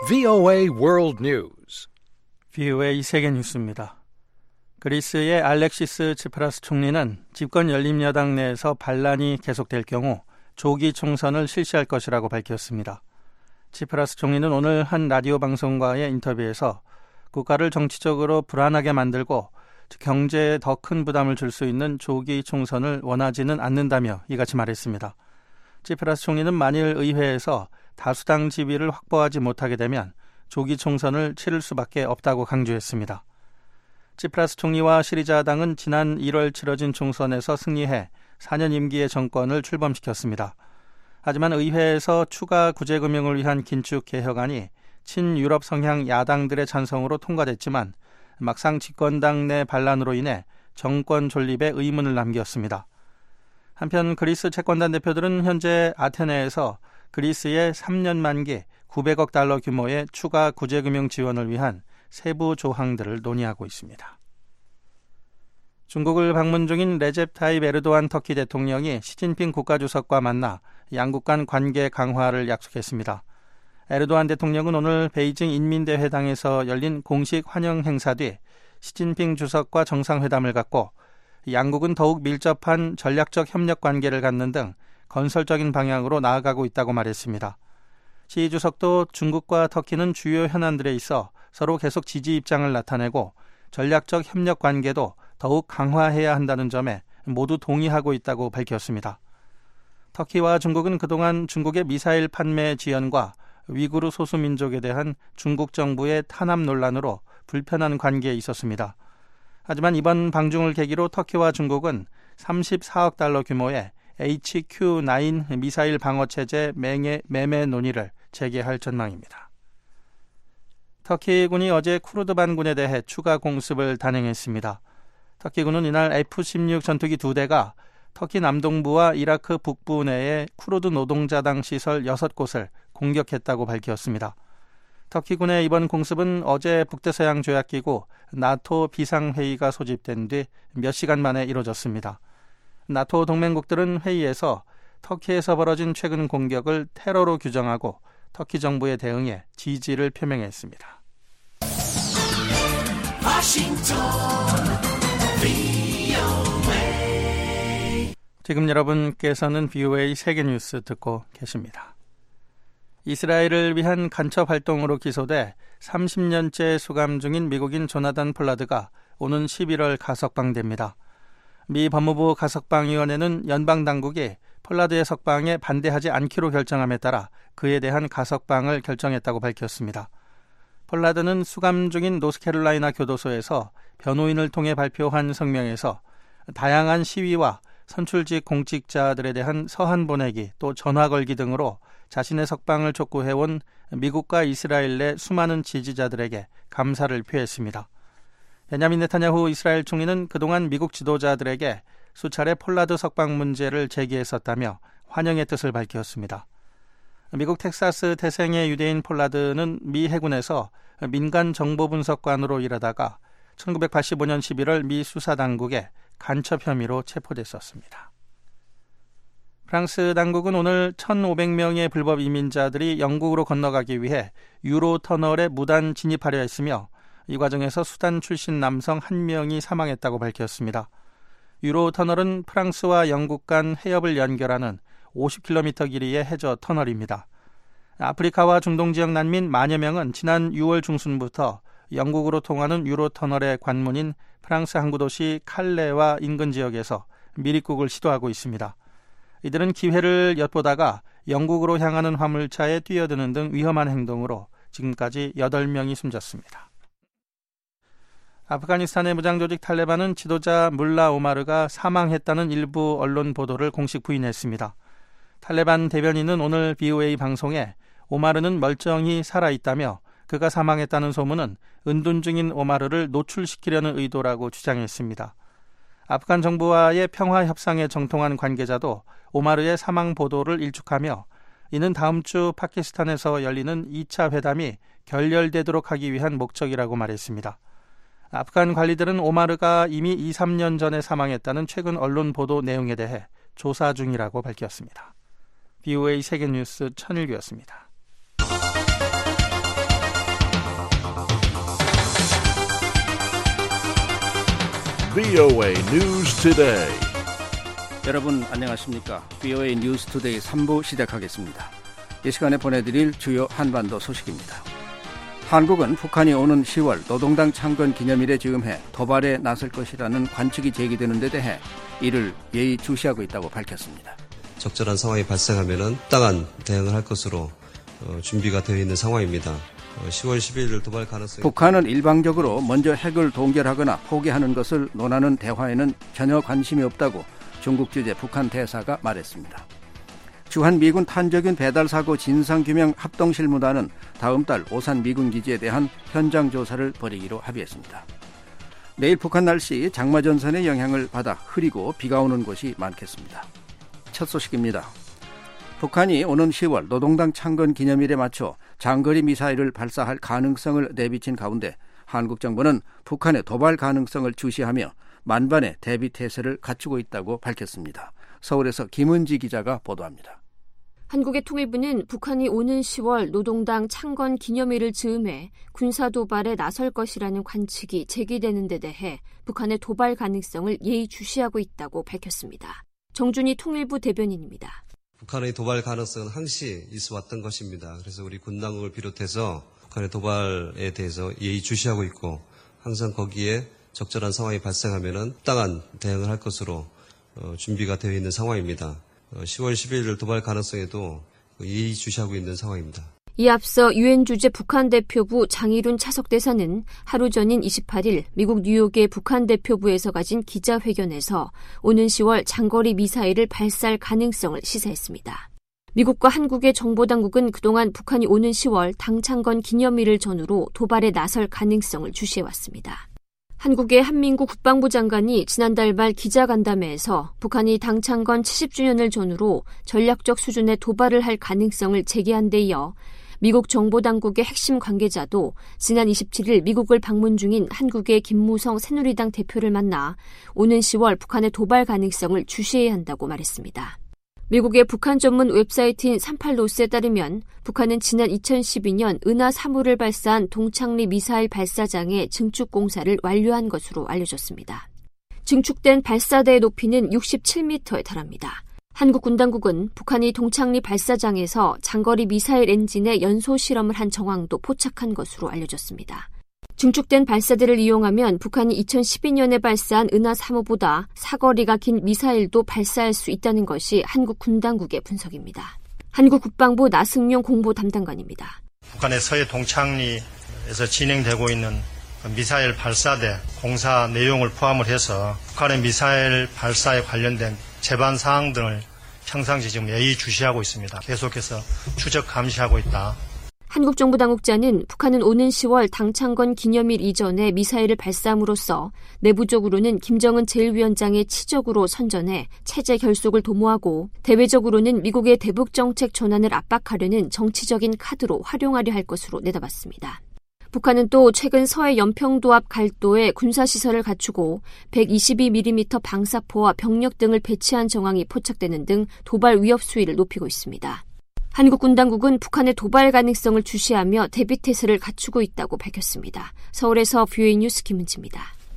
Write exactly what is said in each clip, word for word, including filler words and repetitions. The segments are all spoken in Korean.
브이오에이 World News. 브이오에이 세계 뉴스입니다. 그리스의 알렉시스 치프라스 총리는 집권 열린여당 내에서 반란이 계속될 경우 조기 총선을 실시할 것이라고 밝혔습니다. 치프라스 총리는 오늘 한 라디오 방송과의 인터뷰에서 국가를 정치적으로 불안하게 만들고 경제에 더 큰 부담을 줄 수 있는 조기 총선을 원하지는 않는다며 이같이 말했습니다. 치프라스 총리는 만일 의회에서 다수당 지위를 확보하지 못하게 되면 조기 총선을 치를 수밖에 없다고 강조했습니다. 치프라스 총리와 시리자당은 지난 일월 치러진 총선에서 승리해 사 년 임기의 정권을 출범시켰습니다. 하지만 의회에서 추가 구제금융을 위한 긴축 개혁안이 친유럽 성향 야당들의 찬성으로 통과됐지만 막상 집권당 내 반란으로 인해 정권 존립에 의문을 남겼습니다. 한편 그리스 채권단 대표들은 현재 아테네에서 그리스의 삼 년 만기 구백억 달러 규모의 추가 구제금융 지원을 위한 세부 조항들을 논의하고 있습니다. 중국을 방문 중인 레셉 타입 에르도안 터키 대통령이 시진핑 국가주석과 만나 양국 간 관계 강화를 약속했습니다. 에르도안 대통령은 오늘 베이징 인민대회당에서 열린 공식 환영 행사 뒤 시진핑 주석과 정상회담을 갖고 양국은 더욱 밀접한 전략적 협력 관계를 갖는 등 건설적인 방향으로 나아가고 있다고 말했습니다. 시 주석도 중국과 터키는 주요 현안들에 있어 서로 계속 지지 입장을 나타내고 전략적 협력 관계도 더욱 강화해야 한다는 점에 모두 동의하고 있다고 밝혔습니다. 터키와 중국은 그동안 중국의 미사일 판매 지연과 위구르 소수민족에 대한 중국 정부의 탄압 논란으로 불편한 관계에 있었습니다. 하지만 이번 방중을 계기로 터키와 중국은 삼십사억 달러 규모의 에이치큐 나인 미사일 방어체제 매매, 매매 논의를 재개할 전망입니다. 터키군이 어제 쿠르드반군에 대해 추가 공습을 단행했습니다. 터키군은 이날 에프 십육 전투기 두 대가 터키 남동부와 이라크 북부 내의 쿠르드 노동자당 시설 여섯 곳을 공격했다고 밝혔습니다. 터키군의 이번 공습은 어제 북대서양 조약기구 나토 비상회의가 소집된 뒤 몇 시간 만에 이뤄졌습니다. 나토 동맹국들은 회의에서 터키에서 벌어진 최근 공격을 테러로 규정하고 터키 정부의 대응에 지지를 표명했습니다. 워싱턴 브이오에이. 지금 여러분께서는 브이오에이 세계뉴스 듣고 계십니다. 이스라엘을 위한 간첩 활동으로 기소돼 삼십 년째 수감 중인 미국인 조나단 폴라드가 오는 십일월 가석방됩니다. 미 법무부 가석방위원회는 연방당국이 폴라드의 석방에 반대하지 않기로 결정함에 따라 그에 대한 가석방을 결정했다고 밝혔습니다. 폴라드는 수감 중인 노스캐롤라이나 교도소에서 변호인을 통해 발표한 성명에서 다양한 시위와 선출직 공직자들에 대한 서한 보내기 또 전화 걸기 등으로 자신의 석방을 촉구해온 미국과 이스라엘 내 수많은 지지자들에게 감사를 표했습니다. 베냐민 네타냐후 이스라엘 총리는 그동안 미국 지도자들에게 수차례 폴라드 석방 문제를 제기했었다며 환영의 뜻을 밝혔습니다. 미국 텍사스 태생의 유대인 폴라드는 미 해군에서 민간 정보 분석관으로 일하다가 천구백팔십오 년 십일월 미 수사당국에 간첩 혐의로 체포됐었습니다. 프랑스 당국은 오늘 천오백 명의 불법 이민자들이 영국으로 건너가기 위해 유로 터널에 무단 진입하려 했으며 이 과정에서 수단 출신 남성 한 명이 사망했다고 밝혔습니다. 유로 터널은 프랑스와 영국 간 해협을 연결하는 오십 킬로미터 길이의 해저 터널입니다. 아프리카와 중동 지역 난민 만여 명은 지난 유월 중순부터 영국으로 통하는 유로 터널의 관문인 프랑스 항구 도시 칼레와 인근 지역에서 밀입국을 시도하고 있습니다. 이들은 기회를 엿보다가 영국으로 향하는 화물차에 뛰어드는 등 위험한 행동으로 지금까지 여덟 명이 숨졌습니다. 아프가니스탄의 무장조직 탈레반은 지도자 물라 오마르가 사망했다는 일부 언론 보도를 공식 부인했습니다. 탈레반 대변인은 오늘 브이오에이 방송에 오마르는 멀쩡히 살아있다며 그가 사망했다는 소문은 은둔 중인 오마르를 노출시키려는 의도라고 주장했습니다. 아프간 정부와의 평화 협상에 정통한 관계자도 오마르의 사망 보도를 일축하며 이는 다음 주 파키스탄에서 열리는 이 차 회담이 결렬되도록 하기 위한 목적이라고 말했습니다. 아프간 관리들은 오마르가 이미 이, 삼 년 전에 사망했다는 최근 언론 보도 내용에 대해 조사 중이라고 밝혔습니다. 브이오에이 세계뉴스 천일규였습니다. 브이오에이 News Today. 여러분 안녕하십니까? 브이오에이 뉴스 투데이 삼 부 시작하겠습니다. 이 시간에 보내드릴 주요 한반도 소식입니다. 한국은 북한이 오는 시월 노동당 창건 기념일에 즈음해 도발에 나설 것이라는 관측이 제기되는 데 대해 이를 예의주시하고 있다고 밝혔습니다. 적절한 상황이 발생하면 합당한 대응을 할 것으로 어, 준비가 되어 있는 상황입니다. 어, 시월 십일일 도발 가능성이... 북한은 일방적으로 먼저 핵을 동결하거나 포기하는 것을 논하는 대화에는 전혀 관심이 없다고 중국 주재 북한 대사가 말했습니다. 주한 미군 탄저균 배달 사고 진상규명 합동실무단은 다음 달 오산 미군 기지에 대한 현장 조사를 벌이기로 합의했습니다. 내일 북한 날씨 장마전선의 영향을 받아 흐리고 비가 오는 곳이 많겠습니다. 첫 소식입니다. 북한이 오는 시월 노동당 창건 기념일에 맞춰 장거리 미사일을 발사할 가능성을 내비친 가운데 한국 정부는 북한의 도발 가능성을 주시하며 만반의 대비태세를 갖추고 있다고 밝혔습니다. 서울에서 김은지 기자가 보도합니다. 한국의 통일부는 북한이 오는 시월 노동당 창건 기념일을 즈음해 군사도발에 나설 것이라는 관측이 제기되는 데 대해 북한의 도발 가능성을 예의주시하고 있다고 밝혔습니다. 정준희 통일부 대변인입니다. 북한의 도발 가능성은 항시 있어왔던 것입니다. 그래서 우리 군 당국을 비롯해서 북한의 도발에 대해서 예의주시하고 있고 항상 거기에 적절한 상황이 발생하면 합당한 대응을 할 것으로 준비가 되어 있는 상황입니다. 시월 십일일 도발 가능성에도 예의주시하고 있는 상황입니다. 이에 앞서 유엔 주재 북한 대표부 장일훈 차석대사는 하루 전인 이십팔일 미국 뉴욕의 북한 대표부에서 가진 기자회견에서 오는 시월 장거리 미사일을 발사할 가능성을 시사했습니다. 미국과 한국의 정보당국은 그동안 북한이 오는 시월 당창건 기념일을 전후로 도발에 나설 가능성을 주시해왔습니다. 한국의 한민구 국방부 장관이 지난달 말 기자간담회에서 북한이 당창건 칠십 주년을 전후로 전략적 수준의 도발을 할 가능성을 제기한 데 이어 미국 정보당국의 핵심 관계자도 지난 이십칠일 미국을 방문 중인 한국의 김무성 새누리당 대표를 만나 오는 시월 북한의 도발 가능성을 주시해야 한다고 말했습니다. 미국의 북한 전문 웹사이트인 삼팔노스에 따르면 북한은 지난 이천십이년 은하 삼 호를 발사한 동창리 미사일 발사장의 증축 공사를 완료한 것으로 알려졌습니다. 증축된 발사대의 높이는 육십칠 미터에 달합니다. 한국 군당국은 북한이 동창리 발사장에서 장거리 미사일 엔진의 연소 실험을 한 정황도 포착한 것으로 알려졌습니다. 증축된 발사대를 이용하면 북한이 이천십이년에 발사한 은하 삼 호보다 사거리가 긴 미사일도 발사할 수 있다는 것이 한국 군당국의 분석입니다. 한국 국방부 나승용 공보 담당관입니다. 북한의 서해 동창리에서 진행되고 있는 미사일 발사대 공사 내용을 포함을 해서 북한의 미사일 발사에 관련된 제반 사항 등을 평상시 지금 예의주시하고 있습니다. 계속해서 추적 감시하고 있다. 한국 정부 당국자는 북한은 오는 시월 당창건 기념일 이전에 미사일을 발사함으로써 내부적으로는 김정은 제일 위원장의 치적으로 선전해 체제 결속을 도모하고 대외적으로는 미국의 대북 정책 전환을 압박하려는 정치적인 카드로 활용하려 할 것으로 내다봤습니다. 북한은 또 최근 서해 연평도 앞 갈도에 군사시설을 갖추고 백이십이 밀리미터 방사포와 병력 등을 배치한 정황이 포착되는 등 도발 위협 수위를 높이고 있습니다. 한국 군당국은 북한의 도발 가능성을 주시하며 대비태세를 갖추고 있다고 밝혔습니다. 서울에서 브이오에이 뉴스 김은지입니다.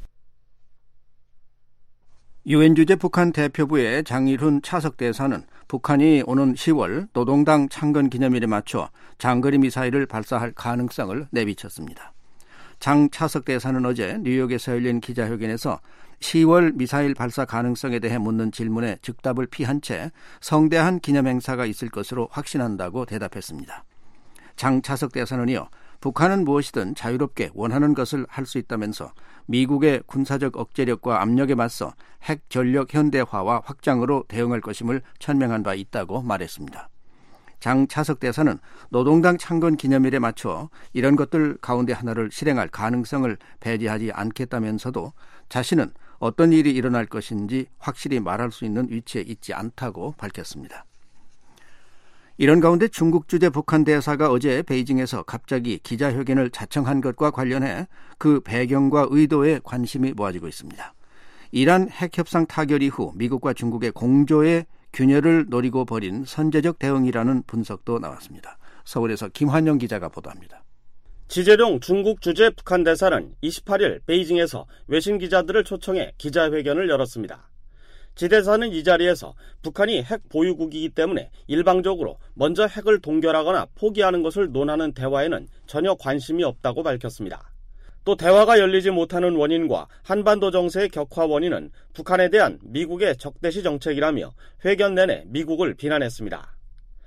유엔 주재 북한 대표부의 장일훈 차석대사는 북한이 오는 시월 노동당 창건 기념일에 맞춰 장거리 미사일을 발사할 가능성을 내비쳤습니다. 장 차석대사는 어제 뉴욕에서 열린 기자회견에서 시월 미사일 발사 가능성에 대해 묻는 질문에 즉답을 피한 채 성대한 기념행사가 있을 것으로 확신한다고 대답했습니다. 장 차석대사는 이어 북한은 무엇이든 자유롭게 원하는 것을 할 수 있다면서 미국의 군사적 억제력과 압력에 맞서 핵 전력 현대화와 확장으로 대응할 것임을 천명한 바 있다고 말했습니다. 장 차석대사는 노동당 창건 기념일에 맞춰 이런 것들 가운데 하나를 실행할 가능성을 배제하지 않겠다면서도 자신은 어떤 일이 일어날 것인지 확실히 말할 수 있는 위치에 있지 않다고 밝혔습니다. 이런 가운데 중국 주재 북한 대사가 어제 베이징에서 갑자기 기자회견을 자청한 것과 관련해 그 배경과 의도에 관심이 모아지고 있습니다. 이란 핵협상 타결 이후 미국과 중국의 공조의 균열을 노리고 벌인 선제적 대응이라는 분석도 나왔습니다. 서울에서 김환영 기자가 보도합니다. 지재룡 중국 주재 북한 대사는 이십팔 일 베이징에서 외신 기자들을 초청해 기자회견을 열었습니다. 지 대사는 이 자리에서 북한이 핵 보유국이기 때문에 일방적으로 먼저 핵을 동결하거나 포기하는 것을 논하는 대화에는 전혀 관심이 없다고 밝혔습니다. 또 대화가 열리지 못하는 원인과 한반도 정세의 격화 원인은 북한에 대한 미국의 적대시 정책이라며 회견 내내 미국을 비난했습니다.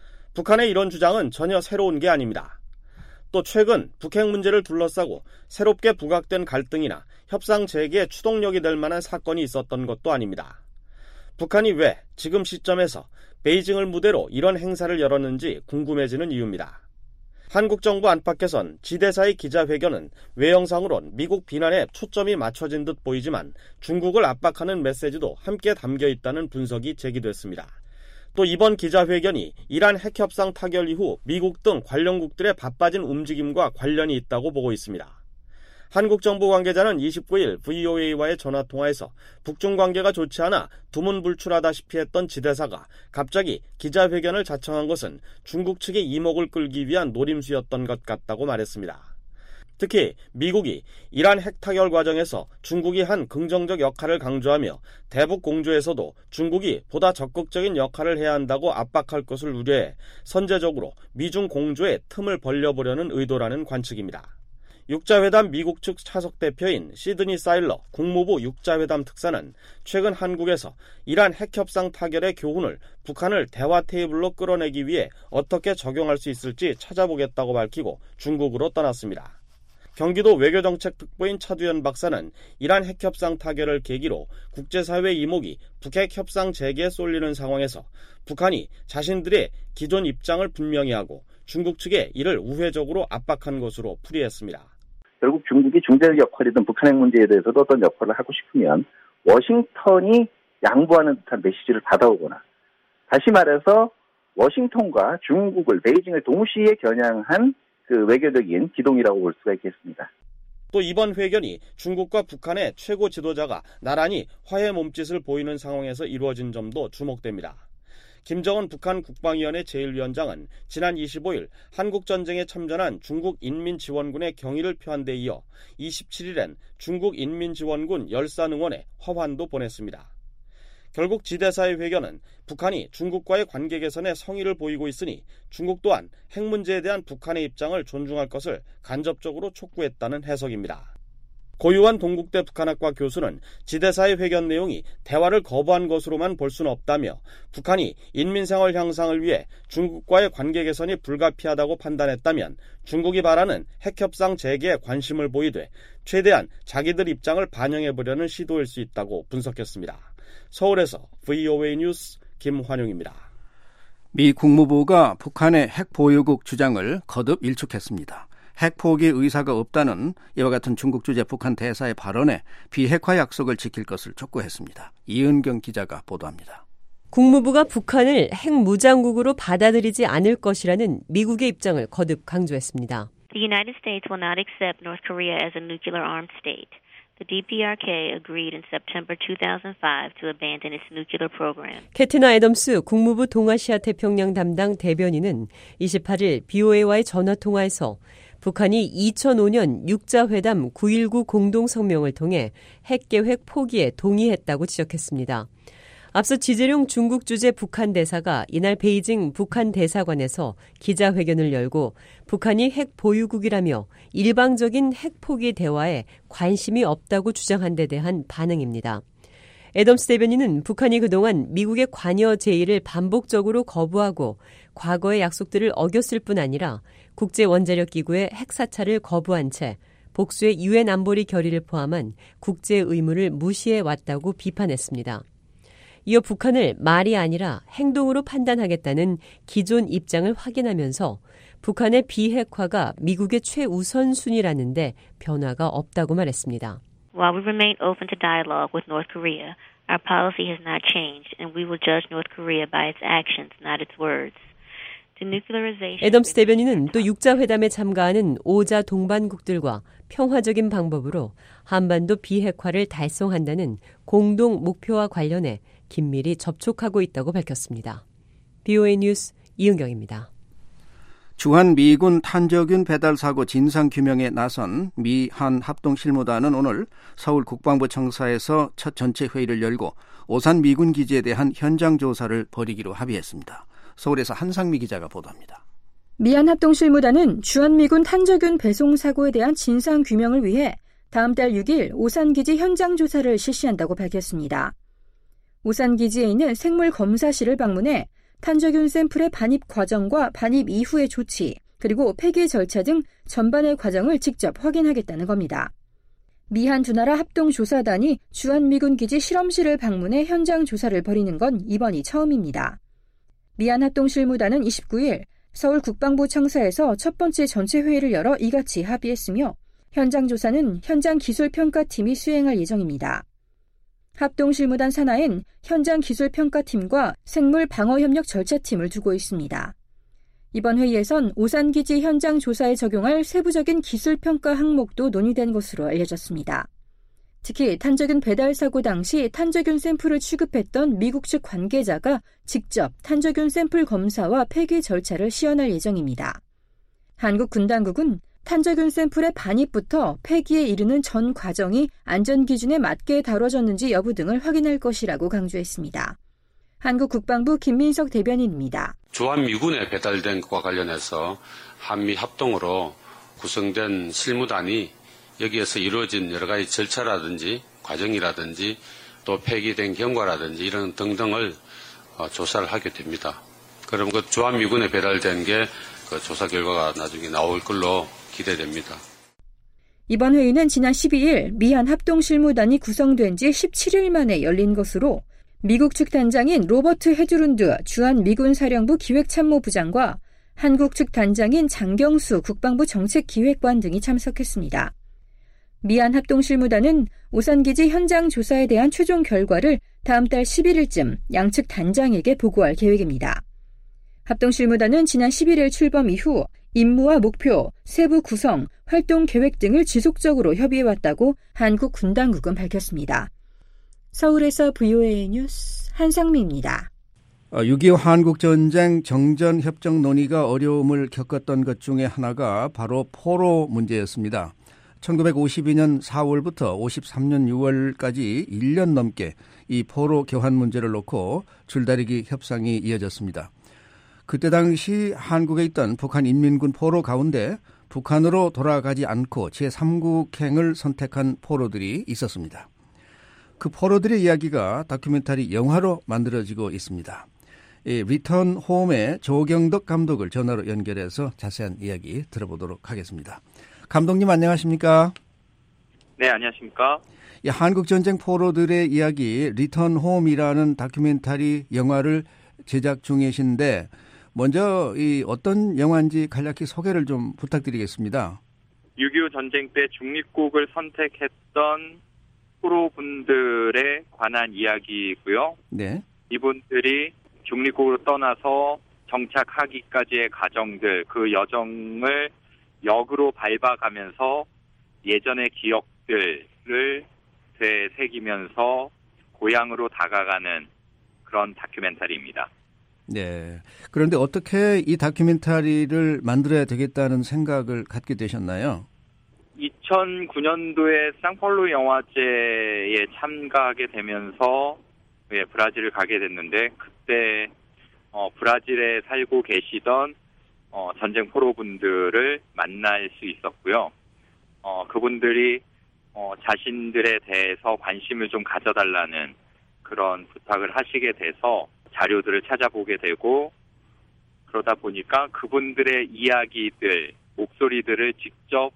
북한의 이런 주장은 전혀 새로운 게 아닙니다. 또 최근 북핵 문제를 둘러싸고 새롭게 부각된 갈등이나 협상 재개의 추동력이 될 만한 사건이 있었던 것도 아닙니다. 북한이 왜 지금 시점에서 베이징을 무대로 이런 행사를 열었는지 궁금해지는 이유입니다. 한국 정부 안팎에선 지 대사의 기자회견은 외형상으론 미국 비난에 초점이 맞춰진 듯 보이지만 중국을 압박하는 메시지도 함께 담겨 있다는 분석이 제기됐습니다. 또 이번 기자회견이 이란 핵협상 타결 이후 미국 등 관련국들의 바빠진 움직임과 관련이 있다고 보고 있습니다. 한국 정부 관계자는 이십구 일 브이오에이와의 전화통화에서 북중 관계가 좋지 않아 두문불출하다시피 했던 지 대사가 갑자기 기자회견을 자청한 것은 중국 측의 이목을 끌기 위한 노림수였던 것 같다고 말했습니다. 특히 미국이 이란 핵 타결 과정에서 중국이 한 긍정적 역할을 강조하며 대북 공조에서도 중국이 보다 적극적인 역할을 해야 한다고 압박할 것을 우려해 선제적으로 미중 공조에 틈을 벌려보려는 의도라는 관측입니다. 육자회담 미국 측 차석 대표인 시드니 사일러 국무부 육자회담 특사는 최근 한국에서 이란 핵협상 타결의 교훈을 북한을 대화 테이블로 끌어내기 위해 어떻게 적용할 수 있을지 찾아보겠다고 밝히고 중국으로 떠났습니다. 경기도 외교정책특보인 차두현 박사는 이란 핵협상 타결을 계기로 국제사회 이목이 북핵 협상 재개에 쏠리는 상황에서 북한이 자신들의 기존 입장을 분명히 하고 중국 측에 이를 우회적으로 압박한 것으로 풀이했습니다. 결국 중국이 중재적 역할이든 북한 핵 문제에 대해서도 어떤 역할을 하고 싶으면 워싱턴이 양보하는 듯한 메시지를 받아오거나, 다시 말해서 워싱턴과 중국을, 베이징을 동시에 겨냥한 그 외교적인 기동이라고 볼 수가 있겠습니다. 또 이번 회견이 중국과 북한의 최고 지도자가 나란히 화해 몸짓을 보이는 상황에서 이루어진 점도 주목됩니다. 김정은 북한 국방위원회 제일 위원장은 지난 이십오 일 한국전쟁에 참전한 중국 인민지원군의 경의를 표한 데 이어 이십칠 일엔 중국 인민지원군 열사능원에 화환도 보냈습니다. 결국 지 대사의 회견은 북한이 중국과의 관계 개선에 성의를 보이고 있으니 중국 또한 핵 문제에 대한 북한의 입장을 존중할 것을 간접적으로 촉구했다는 해석입니다. 고유한 동국대 북한학과 교수는 지 대사의 회견 내용이 대화를 거부한 것으로만 볼 수는 없다며 북한이 인민생활 향상을 위해 중국과의 관계 개선이 불가피하다고 판단했다면 중국이 바라는 핵협상 재개에 관심을 보이되 최대한 자기들 입장을 반영해보려는 시도일 수 있다고 분석했습니다. 서울에서 브이오에이 뉴스 김환용입니다. 미 국무부가 북한의 핵 보유국 주장을 거듭 일축했습니다. 핵 포기 의사가 없다는 이와 같은 중국 주재 북한 대사의 발언에 비핵화 약속을 지킬 것을 촉구했습니다. 이은경 기자가 보도합니다. 국무부가 북한을 핵무장국으로 받아들이지 않을 것이라는 미국의 입장을 거듭 강조했습니다. The United States will not accept North Korea as a nuclear-armed state. The 디피아르케이 agreed in September two thousand five to abandon its nuclear program. 캐티나 애덤스 국무부 동아시아 태평양 담당 대변인은 이십팔 일 비오에이와의 전화통화에서 북한이 이천오 년 육자회담 구일구 공동성명을 통해 핵계획 포기에 동의했다고 지적했습니다. 앞서 지재룡 중국 주재 북한 대사가 이날 베이징 북한 대사관에서 기자회견을 열고 북한이 핵 보유국이라며 일방적인 핵 포기 대화에 관심이 없다고 주장한 데 대한 반응입니다. 애덤스 대변인은 북한이 그동안 미국의 관여 제의를 반복적으로 거부하고 과거의 약속들을 어겼을 뿐 아니라 국제원자력기구의 핵사찰을 거부한 채 복수의 유엔 안보리 결의를 포함한 국제 의무를 무시해왔다고 비판했습니다. 이어 북한을 말이 아니라 행동으로 판단하겠다는 기존 입장을 확인하면서 북한의 비핵화가 미국의 최우선순위라는데 변화가 없다고 말했습니다. While we remain open to dialogue with North Korea, our policy has not changed, and we will judge North Korea by its actions, not its words. 애덤스 대변인은 또 육자회담에 참가하는 오자 동반국들과 평화적인 방법으로 한반도 비핵화를 달성한다는 공동 목표와 관련해 긴밀히 접촉하고 있다고 밝혔습니다. 비오에이 뉴스 이은경입니다. 주한 미군 탄저균 배달 사고 진상 규명에 나선 미한 합동실무단은 오늘 서울 국방부 청사에서 첫 전체 회의를 열고 오산 미군 기지에 대한 현장 조사를 벌이기로 합의했습니다. 서울에서 한상미 기자가 보도합니다. 미한 합동실무단은 주한미군 탄저균 배송 사고에 대한 진상 규명을 위해 다음 달 육 일 오산기지 현장 조사를 실시한다고 밝혔습니다. 오산기지에 있는 생물검사실을 방문해 탄저균 샘플의 반입 과정과 반입 이후의 조치, 그리고 폐기 절차 등 전반의 과정을 직접 확인하겠다는 겁니다. 미한 두 나라 합동조사단이 주한미군 기지 실험실을 방문해 현장 조사를 벌이는 건 이번이 처음입니다. 미한 합동실무단은 이십구 일 서울 국방부 청사에서 첫 번째 전체 회의를 열어 이같이 합의했으며 현장 조사는 현장 기술평가팀이 수행할 예정입니다. 합동실무단 산하엔 현장 기술평가팀과 생물방어협력 절차팀을 두고 있습니다. 이번 회의에선 오산기지 현장 조사에 적용할 세부적인 기술평가 항목도 논의된 것으로 알려졌습니다. 특히 탄저균 배달 사고 당시 탄저균 샘플을 취급했던 미국 측 관계자가 직접 탄저균 샘플 검사와 폐기 절차를 시연할 예정입니다. 한국 군당국은 탄저균 샘플의 반입부터 폐기에 이르는 전 과정이 안전기준에 맞게 다뤄졌는지 여부 등을 확인할 것이라고 강조했습니다. 한국 국방부 김민석 대변인입니다. 주한미군에 배달된 것과 관련해서 한미 합동으로 구성된 실무단이 여기에서 이루어진 여러 가지 절차라든지 과정이라든지 또 폐기된 경과라든지 이런 등등을 조사를 하게 됩니다. 그럼 그 주한미군에 배달된 게 그 조사 결과가 나중에 나올 걸로 기대됩니다. 이번 회의는 지난 십이 일 미한 합동실무단이 구성된 지 십칠 일 만에 열린 것으로 미국 측 단장인 로버트 헤드룬드 주한미군 사령부 기획참모부장과 한국 측 단장인 장경수 국방부 정책기획관 등이 참석했습니다. 미한 합동실무단은 오산기지 현장 조사에 대한 최종 결과를 다음 달 십일 일쯤 양측 단장에게 보고할 계획입니다. 합동실무단은 지난 십일 일 출범 이후 임무와 목표, 세부 구성, 활동 계획 등을 지속적으로 협의해왔다고 한국 군당국은 밝혔습니다. 서울에서 브이오에이 뉴스 한상미입니다. 육이오 한국전쟁 정전협정 논의가 어려움을 겪었던 것 중에 하나가 바로 포로 문제였습니다. 천구백오십이 년 사월부터 오십삼 년 유월까지 일 년 넘게 이 포로 교환 문제를 놓고 줄다리기 협상이 이어졌습니다. 그때 당시 한국에 있던 북한 인민군 포로 가운데 북한으로 돌아가지 않고 제삼국행을 선택한 포로들이 있었습니다. 그 포로들의 이야기가 다큐멘터리 영화로 만들어지고 있습니다. 이 리턴 홈의 조경덕 감독을 전화로 연결해서 자세한 이야기 들어보도록 하겠습니다. 감독님 안녕하십니까? 네, 안녕하십니까? 이 한국전쟁 포로들의 이야기 리턴 홈이라는 다큐멘터리 영화를 제작 중이신데 먼저 이 어떤 영화인지 간략히 소개를 좀 부탁드리겠습니다. 육이오 전쟁 때 중립국을 선택했던 포로분들에 관한 이야기이고요. 네. 이분들이 중립국으로 떠나서 정착하기까지의 과정들, 그 여정을 역으로 밟아가면서 예전의 기억들을 되새기면서 고향으로 다가가는 그런 다큐멘터리입니다. 네. 그런데 어떻게 이 다큐멘터리를 만들어야 되겠다는 생각을 갖게 되셨나요? 이천구 년도에 상파울루 영화제에 참가하게 되면서 예, 브라질을 가게 됐는데 그때 어, 브라질에 살고 계시던 어, 전쟁 포로분들을 만날 수 있었고요. 어, 그분들이 어, 자신들에 대해서 관심을 좀 가져달라는 그런 부탁을 하시게 돼서 자료들을 찾아보게 되고 그러다 보니까 그분들의 이야기들, 목소리들을 직접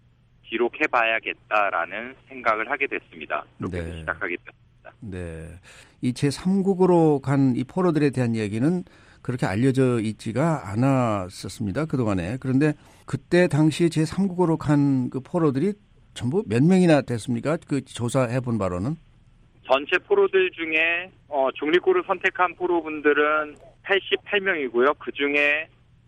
기록해봐야겠다라는 생각을 하게 됐습니다. 그렇게 네. 시작하게 됐습니다. 네, 이 제삼국으로 간 이 포로들에 대한 이야기는 그렇게 알려져 있지가 않았었습니다. 그동안에. 그런데 그때 당시 제삼국으로 간 그 포로들이 전부 몇 명이나 됐습니까? 그 조사해본 바로는? 전체 포로들 중에 어, 중립국을 선택한 포로분들은 팔십팔 명이고요. 그중에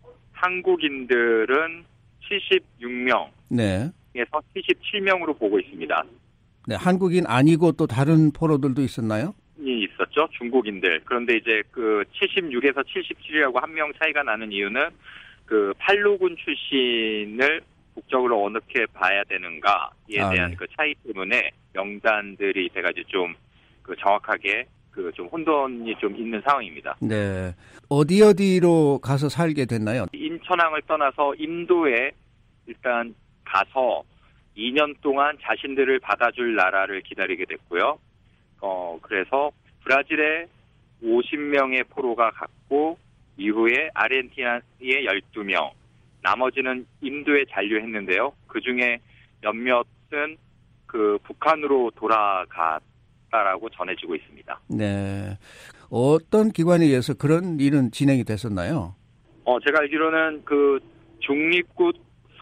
한국인들은 칠십육 명. 네. 에서 칠십칠 명으로 보고 있습니다. 네, 한국인 아니고 또 다른 포로들도 있었나요? 이 있었죠. 중국인들. 그런데 이제 그 칠십육에서 칠십칠이라고 한 명 차이가 나는 이유는 그 그 팔로군 출신을 국적으로 어떻게 봐야 되는가에 아, 대한 네. 그 차이 때문에 명단들이 돼가지고 좀 그 정확하게 그 좀 혼돈이 좀 있는 상황입니다. 네. 어디 어디로 가서 살게 됐나요? 인천항을 떠나서 인도에 일단 가서 이 년 동안 자신들을 받아줄 나라를 기다리게 됐고요. 어, 그래서 브라질에 오십 명의 포로가 갔고, 이후에 아르헨티나에 열두 명, 나머지는 인도에 잔류했는데요. 그 중에 몇몇은 그 북한으로 돌아갔다라고 전해지고 있습니다. 네. 어떤 기관에 의해서 그런 일은 진행이 됐었나요? 어, 제가 알기로는 그 중립국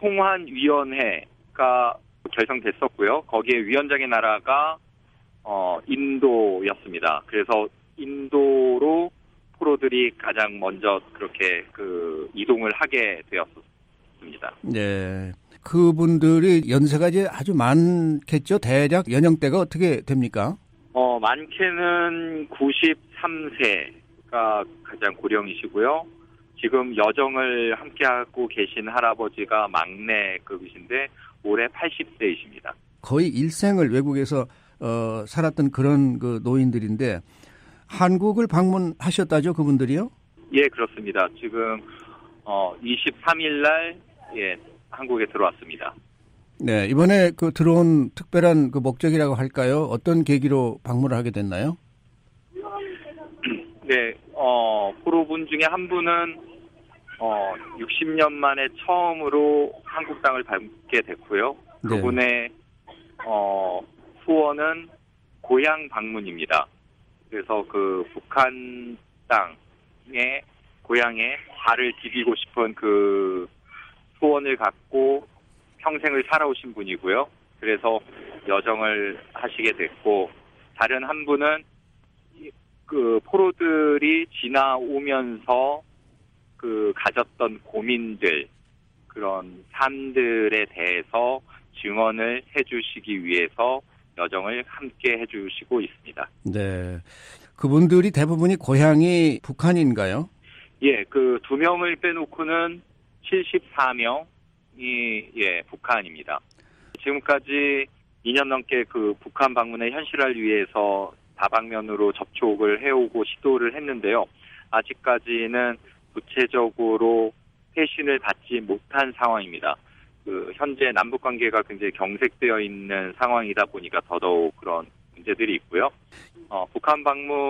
송환위원회가 결성됐었고요. 거기에 위원장의 나라가 어, 인도였습니다. 그래서 인도로 포로들이 가장 먼저 그렇게 그 이동을 하게 되었습니다. 네. 그분들이 연세가 이제 아주 많겠죠? 대략 연령대가 어떻게 됩니까? 어, 많게는 구십삼 세가 가장 고령이시고요. 지금 여정을 함께하고 계신 할아버지가 막내급이신데 올해 팔십 세이십니다. 거의 일생을 외국에서 어, 살았던 그런 그 노인들인데 한국을 방문하셨다죠, 그분들이요? 예, 그렇습니다. 지금 어, 이십삼 일 날 예, 한국에 들어왔습니다. 네, 이번에 그 들어온 특별한 그 목적이라고 할까요? 어떤 계기로 방문을 하게 됐나요? 네, 어, 포로분 중에 한 분은 어, 육십 년 만에 처음으로 한국 땅을 밟게 됐고요. 네. 그분의 어, 소원은 고향 방문입니다. 그래서 그 북한 땅에 고향에 발을 디디고 싶은 그 소원을 갖고 평생을 살아오신 분이고요. 그래서 여정을 하시게 됐고, 다른 한 분은 그 포로들이 지나오면서 그 가졌던 고민들, 그런 삶들에 대해서 증언을 해주시기 위해서 여정을 함께 해주시고 있습니다. 네. 그분들이 대부분이 고향이 북한인가요? 예, 그 두 명을 빼놓고는 칠십사 명이 예, 북한입니다. 지금까지 이 년 넘게 그 북한 방문의 현실화를 위해서 다방면으로 접촉을 해오고 시도를 했는데요. 아직까지는 구체적으로 회신을 받지 못한 상황입니다. 그 현재 남북 관계가 굉장히 경색되어 있는 상황이다 보니까 더더욱 그런 문제들이 있고요. 어, 북한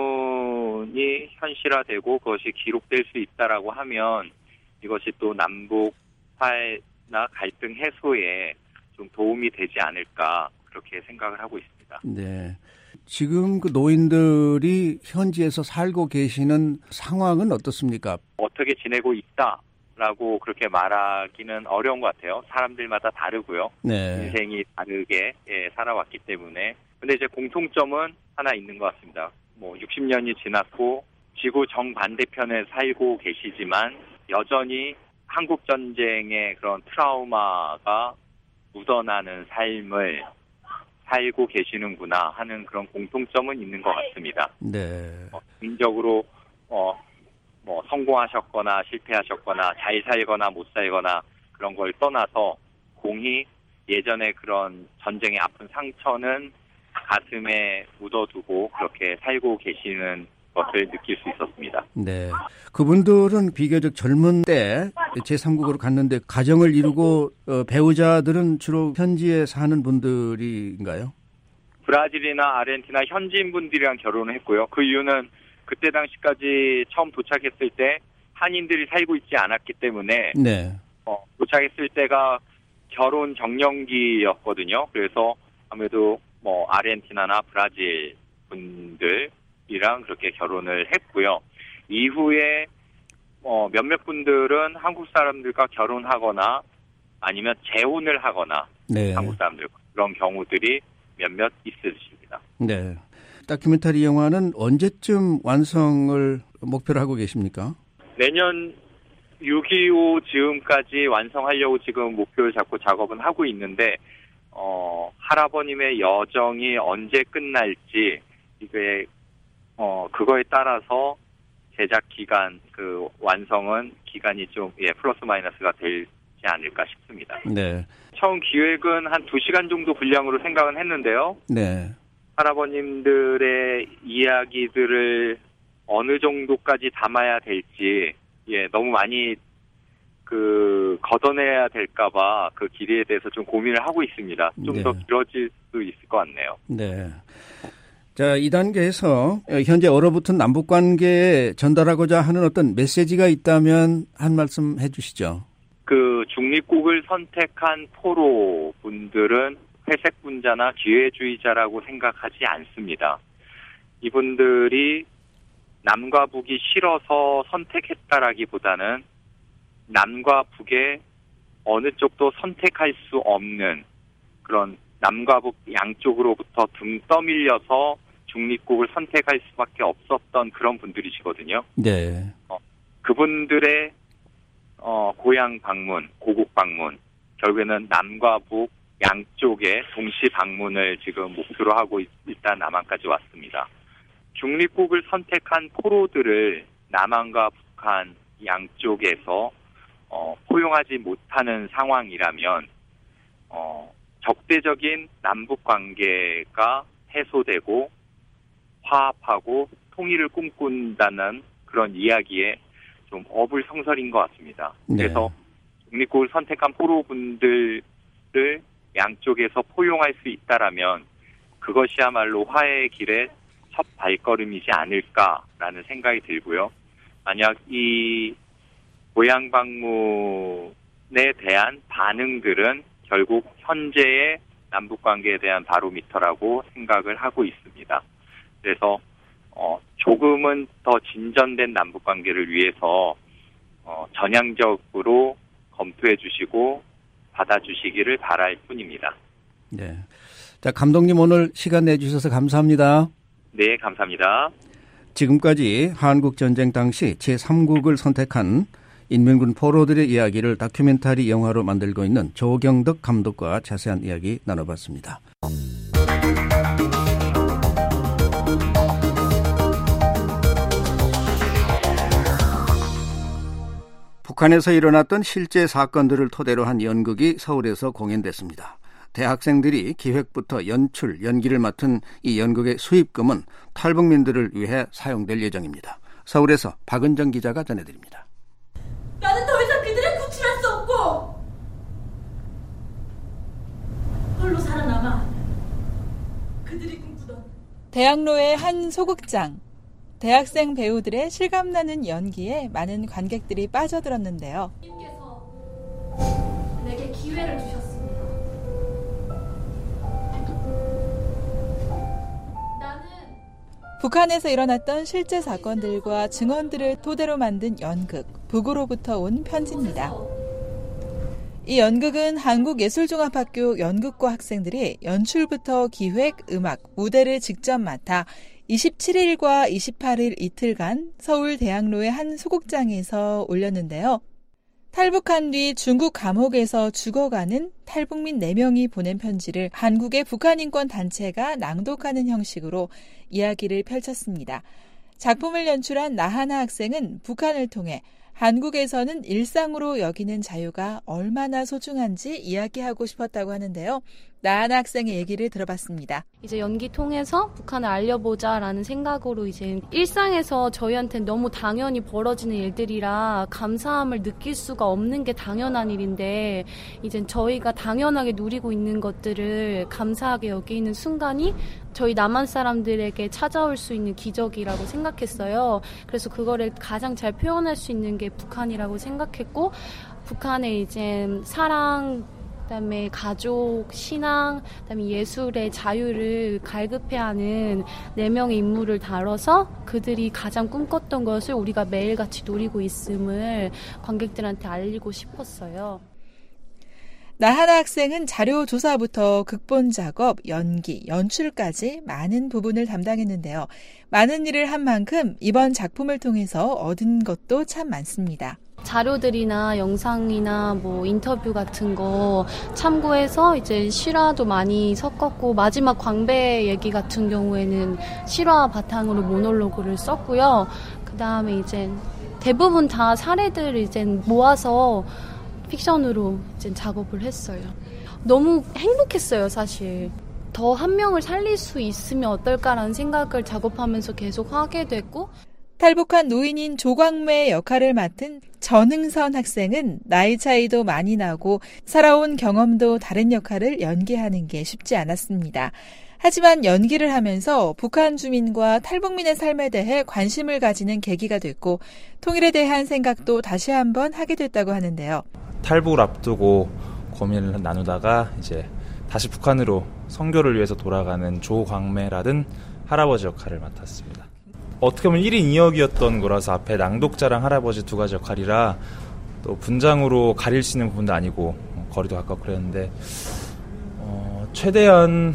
방문이 현실화되고 그것이 기록될 수 있다라고 하면 이것이 또 남북 화해나 갈등 해소에 좀 도움이 되지 않을까 그렇게 생각을 하고 있습니다. 네. 지금 그 노인들이 현지에서 살고 계시는 상황은 어떻습니까? 어떻게 지내고 있다라고 그렇게 말하기는 어려운 것 같아요. 사람들마다 다르고요. 네. 인생이 다르게 예, 살아왔기 때문에. 근데 이제 공통점은 하나 있는 것 같습니다. 뭐 육십 년이 지났고 지구 정반대편에 살고 계시지만 여전히 한국 전쟁의 그런 트라우마가 묻어나는 삶을 살고 계시는구나 하는 그런 공통점은 있는 것 같습니다. 네. 어, 개인적으로 어, 뭐 성공하셨거나 실패하셨거나 잘 살거나 못 살거나 그런 걸 떠나서 공히 예전에 그런 전쟁의 아픈 상처는 가슴에 묻어두고 그렇게 살고 계시는 것을 느낄 수 있었습니다. 네. 그분들은 비교적 젊은 때 제삼국으로 갔는데 가정을 이루고 어, 배우자들은 주로 현지에 사는 분들인가요? 브라질이나 아르헨티나 현지인 분들이랑 결혼을 했고요. 그 이유는 그때 당시까지 처음 도착했을 때 한인들이 살고 있지 않았기 때문에 네. 어, 도착했을 때가 결혼 정년기였거든요. 그래서 아무래도 뭐 아르헨티나나 브라질 분들이랑 그렇게 결혼을 했고요. 이후에 어, 몇몇 분들은 한국 사람들과 결혼하거나 아니면 재혼을 하거나 네. 한국 사람들과 그런 경우들이 몇몇 있으십니다. 네. 다큐멘터리 영화는 언제쯤 완성을 목표로 하고 계십니까? 내년 육이오 즈음까지 완성하려고 지금 목표를 잡고 작업은 하고 있는데 어, 할아버님의 여정이 언제 끝날지 이게 어, 그거에 따라서 제작 기간 그 완성은 기간 기간이 좀 예, 플러스 마이너스가 되지 않을까 싶습니다. 네. 처음 기획은 한 두 시간 정도 분량으로 생각은 했는데요. 네. 할아버님들의 이야기들을 어느 정도까지 담아야 될지, 예, 너무 많이 그 걷어내야 될까봐 그 길이에 대해서 좀 고민을 하고 있습니다. 좀 더 네. 길어질 수 있을 것 같네요. 네. 자, 이 단계에서 현재 얼어붙은 남북 관계에 전달하고자 하는 어떤 메시지가 있다면 한 말씀 해주시죠. 그 중립국을 선택한 포로 분들은 회색 분자나 기회주의자라고 생각하지 않습니다. 이분들이 남과 북이 싫어서 선택했다라기보다는 남과 북의 어느 쪽도 선택할 수 없는 그런 남과 북 양쪽으로부터 등 떠밀려서 중립국을 선택할 수밖에 없었던 그런 분들이시거든요. 네. 어, 그분들의 어, 고향 방문, 고국 방문, 결국에는 남과 북 양쪽의 동시 방문을 지금 목표로 하고 일단 남한까지 왔습니다. 중립국을 선택한 포로들을 남한과 북한 양쪽에서 어, 포용하지 못하는 상황이라면 어, 적대적인 남북 관계가 해소되고 화합하고 통일을 꿈꾼다는 그런 이야기에 좀 어불성설인 것 같습니다. 네. 그래서 중립국을 선택한 포로분들을 양쪽에서 포용할 수 있다라면 그것이야말로 화해의 길에 첫 발걸음이지 않을까라는 생각이 들고요. 만약 이 고향 방문에 대한 반응들은 결국 현재의 남북관계에 대한 바로미터라고 생각을 하고 있습니다. 그래서 어, 조금은 더 진전된 남북관계를 위해서 어, 전향적으로 검토해 주시고 받아주시기를 바랄 뿐입니다. 네. 자, 감독님 오늘 시간 내주셔서 감사합니다. 네, 감사합니다. 지금까지 한국전쟁 당시 제삼국을 선택한 인민군 포로들의 이야기를 다큐멘터리 영화로 만들고 있는 조경덕 감독과 자세한 이야기 나눠봤습니다. 북한에서 일어났던 실제 사건들을 토대로 한 연극이 서울에서 공연됐습니다. 대학생들이 기획부터 연출, 연기를 맡은 이 연극의 수입금은 탈북민들을 위해 사용될 예정입니다. 서울에서 박은정 기자가 전해드립니다. 나는 더 이상 그들을 구출할 수 없고 홀로 살아남아 그들이 꿈꾸던 대학로의 한 소극장. 대학생 배우들의 실감나는 연기에 많은 관객들이 빠져들었는데요. 님께서 내게 기회를 주셨습니다. 나는 북한에서 일어났던 실제 사건들과 증언들을 토대로 만든 연극, 북으로부터 온 편지입니다. 이 연극은 한국예술종합학교 연극과 학생들이 연출부터 기획, 음악, 무대를 직접 맡아 이십칠일과 이십팔일 이틀간 서울 대학로의 한 소극장에서 올렸는데요. 탈북한 뒤 중국 감옥에서 죽어가는 탈북민 네 명이 보낸 편지를 한국의 북한인권단체가 낭독하는 형식으로 이야기를 펼쳤습니다. 작품을 연출한 나하나 학생은 북한을 통해 한국에서는 일상으로 여기는 자유가 얼마나 소중한지 이야기하고 싶었다고 하는데요. 나하나 학생의 얘기를 들어봤습니다. 이제 연기 통해서 북한을 알려보자라는 생각으로 이제 일상에서 저희한테는 너무 당연히 벌어지는 일들이라 감사함을 느낄 수가 없는 게 당연한 일인데 이제 저희가 당연하게 누리고 있는 것들을 감사하게 여기는 순간이 저희 남한 사람들에게 찾아올 수 있는 기적이라고 생각했어요. 그래서 그거를 가장 잘 표현할 수 있는 게 북한이라고 생각했고 북한의 이제 사랑 그다음에 가족, 신앙, 그다음에 예술의 자유를 갈급해하는 네 명의 인물을 다뤄서 그들이 가장 꿈꿨던 것을 우리가 매일같이 누리고 있음을 관객들한테 알리고 싶었어요. 나하나 학생은 자료 조사부터 극본 작업, 연기, 연출까지 많은 부분을 담당했는데요. 많은 일을 한 만큼 이번 작품을 통해서 얻은 것도 참 많습니다. 자료들이나 영상이나 뭐 인터뷰 같은 거 참고해서 이제 실화도 많이 섞었고 마지막 광배 얘기 같은 경우에는 실화 바탕으로 모놀로그를 썼고요. 그 다음에 이제 대부분 다 사례들을 이제 모아서 픽션으로 이제 작업을 했어요. 너무 행복했어요, 사실. 더 한 명을 살릴 수 있으면 어떨까라는 생각을 작업하면서 계속 하게 됐고, 탈북한 노인인 조광매의 역할을 맡은 전흥선 학생은 나이 차이도 많이 나고 살아온 경험도 다른 역할을 연기하는 게 쉽지 않았습니다. 하지만 연기를 하면서 북한 주민과 탈북민의 삶에 대해 관심을 가지는 계기가 됐고 통일에 대한 생각도 다시 한번 하게 됐다고 하는데요. 탈북을 앞두고 고민을 나누다가 이제 다시 북한으로 선교를 위해서 돌아가는 조광매라는 할아버지 역할을 맡았습니다. 어떻게 보면 일 인 이 역이었던 거라서 앞에 낭독자랑 할아버지 두 가지 역할이라 또 분장으로 가릴 수 있는 부분도 아니고 거리도 가깝고 그랬는데 어, 최대한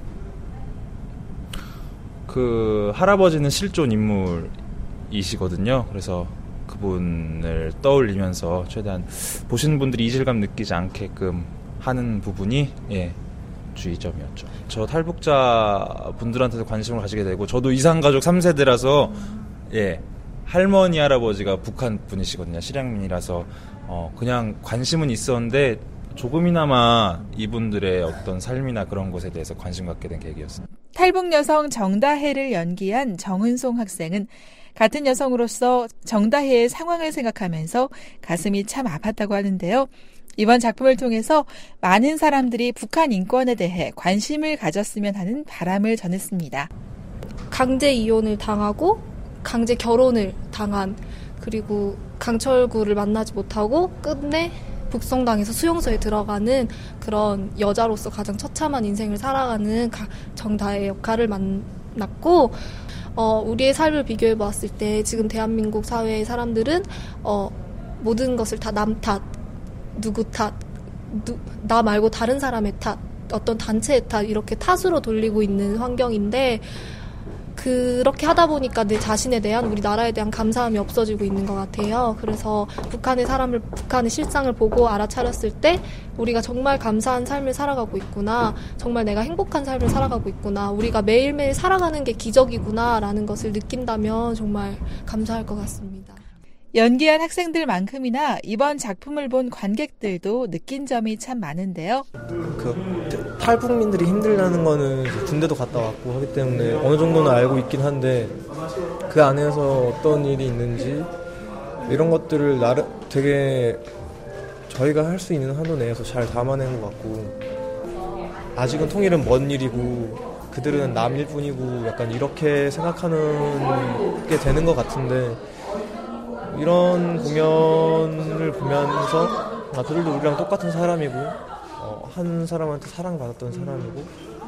그 할아버지는 실존 인물이시거든요. 그래서 그분을 떠올리면서 최대한 보시는 분들이 이질감 느끼지 않게끔 하는 부분이 예, 주의점이었죠. 저 탈북자 분들한테도 관심을 가지게 되고 저도 이산가족 삼 세대라서 예, 할머니 할아버지가 북한 분이시거든요. 실향민이라서 어, 그냥 관심은 있었는데 조금이나마 이분들의 어떤 삶이나 그런 것에 대해서 관심 갖게 된 계기였습니다. 탈북 여성 정다혜를 연기한 정은송 학생은 같은 여성으로서 정다혜의 상황을 생각하면서 가슴이 참 아팠다고 하는데요. 이번 작품을 통해서 많은 사람들이 북한 인권에 대해 관심을 가졌으면 하는 바람을 전했습니다. 강제 이혼을 당하고 강제 결혼을 당한, 그리고 강철구를 만나지 못하고 끝내 북송당해서 수용소에 들어가는 그런 여자로서 가장 처참한 인생을 살아가는 정다혜의 역할을 만났고, 어, 우리의 삶을 비교해 보았을 때 지금 대한민국 사회의 사람들은 어, 모든 것을 다 남 탓, 누구 탓, 누, 나 말고 다른 사람의 탓, 어떤 단체의 탓, 이렇게 탓으로 돌리고 있는 환경인데, 그렇게 하다 보니까 내 자신에 대한, 우리 나라에 대한 감사함이 없어지고 있는 것 같아요. 그래서 북한의 사람을, 북한의 실상을 보고 알아차렸을 때 우리가 정말 감사한 삶을 살아가고 있구나, 정말 내가 행복한 삶을 살아가고 있구나, 우리가 매일매일 살아가는 게 기적이구나 라는 것을 느낀다면 정말 감사할 것 같습니다. 연기한 학생들만큼이나 이번 작품을 본 관객들도 느낀 점이 참 많은데요. 그 탈북민들이 힘들다는 거는 군대도 갔다 왔고 하기 때문에 어느 정도는 알고 있긴 한데 그 안에서 어떤 일이 있는지 이런 것들을 나름 되게 저희가 할 수 있는 한도 내에서 잘 담아낸 것 같고, 아직은 통일은 먼 일이고 그들은 남일 뿐이고 약간 이렇게 생각하는 게 되는 것 같은데, 이런 공연을 보면서 아, 그들도 우리랑 똑같은 사람이고 어, 한 사람한테 사랑받았던 사람이고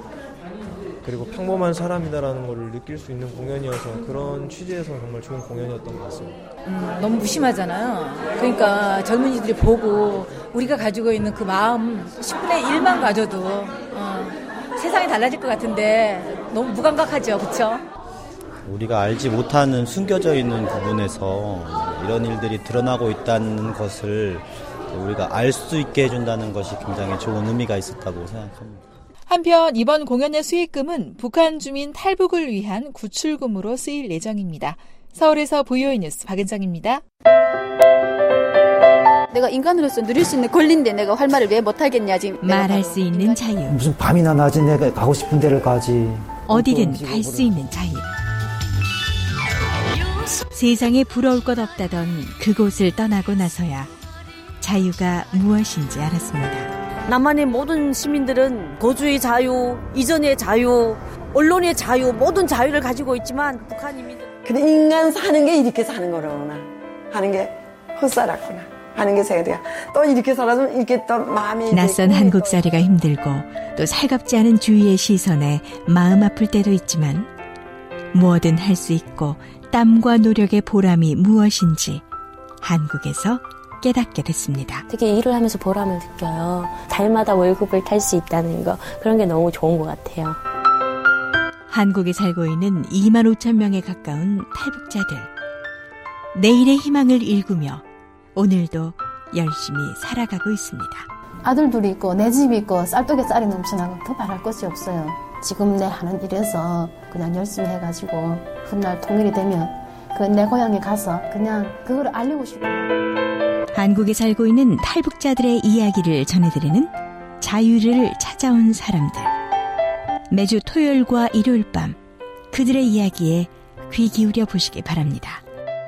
그리고 평범한 사람이다라는 걸 느낄 수 있는 공연이어서 그런 취지에서 정말 좋은 공연이었던 것 같습니다. 음, 너무 무심하잖아요. 그러니까 젊은이들이 보고 우리가 가지고 있는 그 마음 십분의 일만 가져도 어, 세상이 달라질 것 같은데 너무 무감각하죠. 그렇죠? 우리가 알지 못하는 숨겨져 있는 부분에서 이런 일들이 드러나고 있다는 것을 우리가 알 수 있게 해준다는 것이 굉장히 좋은 의미가 있었다고 생각합니다. 한편 이번 공연의 수익금은 북한 주민 탈북을 위한 구출금으로 쓰일 예정입니다. 서울에서 브이오에이 뉴스 박은정입니다. 내가 인간으로서 누릴 수 있는 권리인데 내가 할 말을 왜 못하겠냐. 지금 말할 수 있는 자유. 무슨 밤이나 낮에 내가 가고 싶은 데를 가지. 어디든 갈 수 있는 자유. 세상에 부러울 것 없다던 그곳을 떠나고 나서야 자유가 무엇인지 알았습니다. 남한의 모든 시민들은 거주의 자유, 이전의 자유, 언론의 자유, 모든 자유를 가지고 있지만 북한 이민은 근데 인간 사는 게 이렇게 사는 거로구나 하는 게 헛살았구나 하는 게 생각돼요. 또 이렇게 살아서 이렇게 또 마음이 낯선 한국살이가 힘들고 또 살갑지 않은 주위의 시선에 마음 아플 때도 있지만 뭐든 할 수 있고 땀과 노력의 보람이 무엇인지 한국에서 깨닫게 됐습니다. 되게 일을 하면서 보람을 느껴요. 달마다 월급을 탈 수 있다는 거, 그런 게 너무 좋은 것 같아요. 한국에 살고 있는 이만 오천 명에 가까운 탈북자들. 내일의 희망을 일구며 오늘도 열심히 살아가고 있습니다. 아들 둘이 있고 내 집이 있고 쌀떡에 쌀이 넘쳐나고 더 바랄 것이 없어요. 지금 내 하는 일에서 그냥 열심히 해가지고 훗날 통일이 되면 그 내 고향에 가서 그냥 그걸 알리고 싶어요. 한국에 살고 있는 탈북자들의 이야기를 전해드리는 자유를 찾아온 사람들. 매주 토요일과 일요일 밤 그들의 이야기에 귀 기울여 보시기 바랍니다.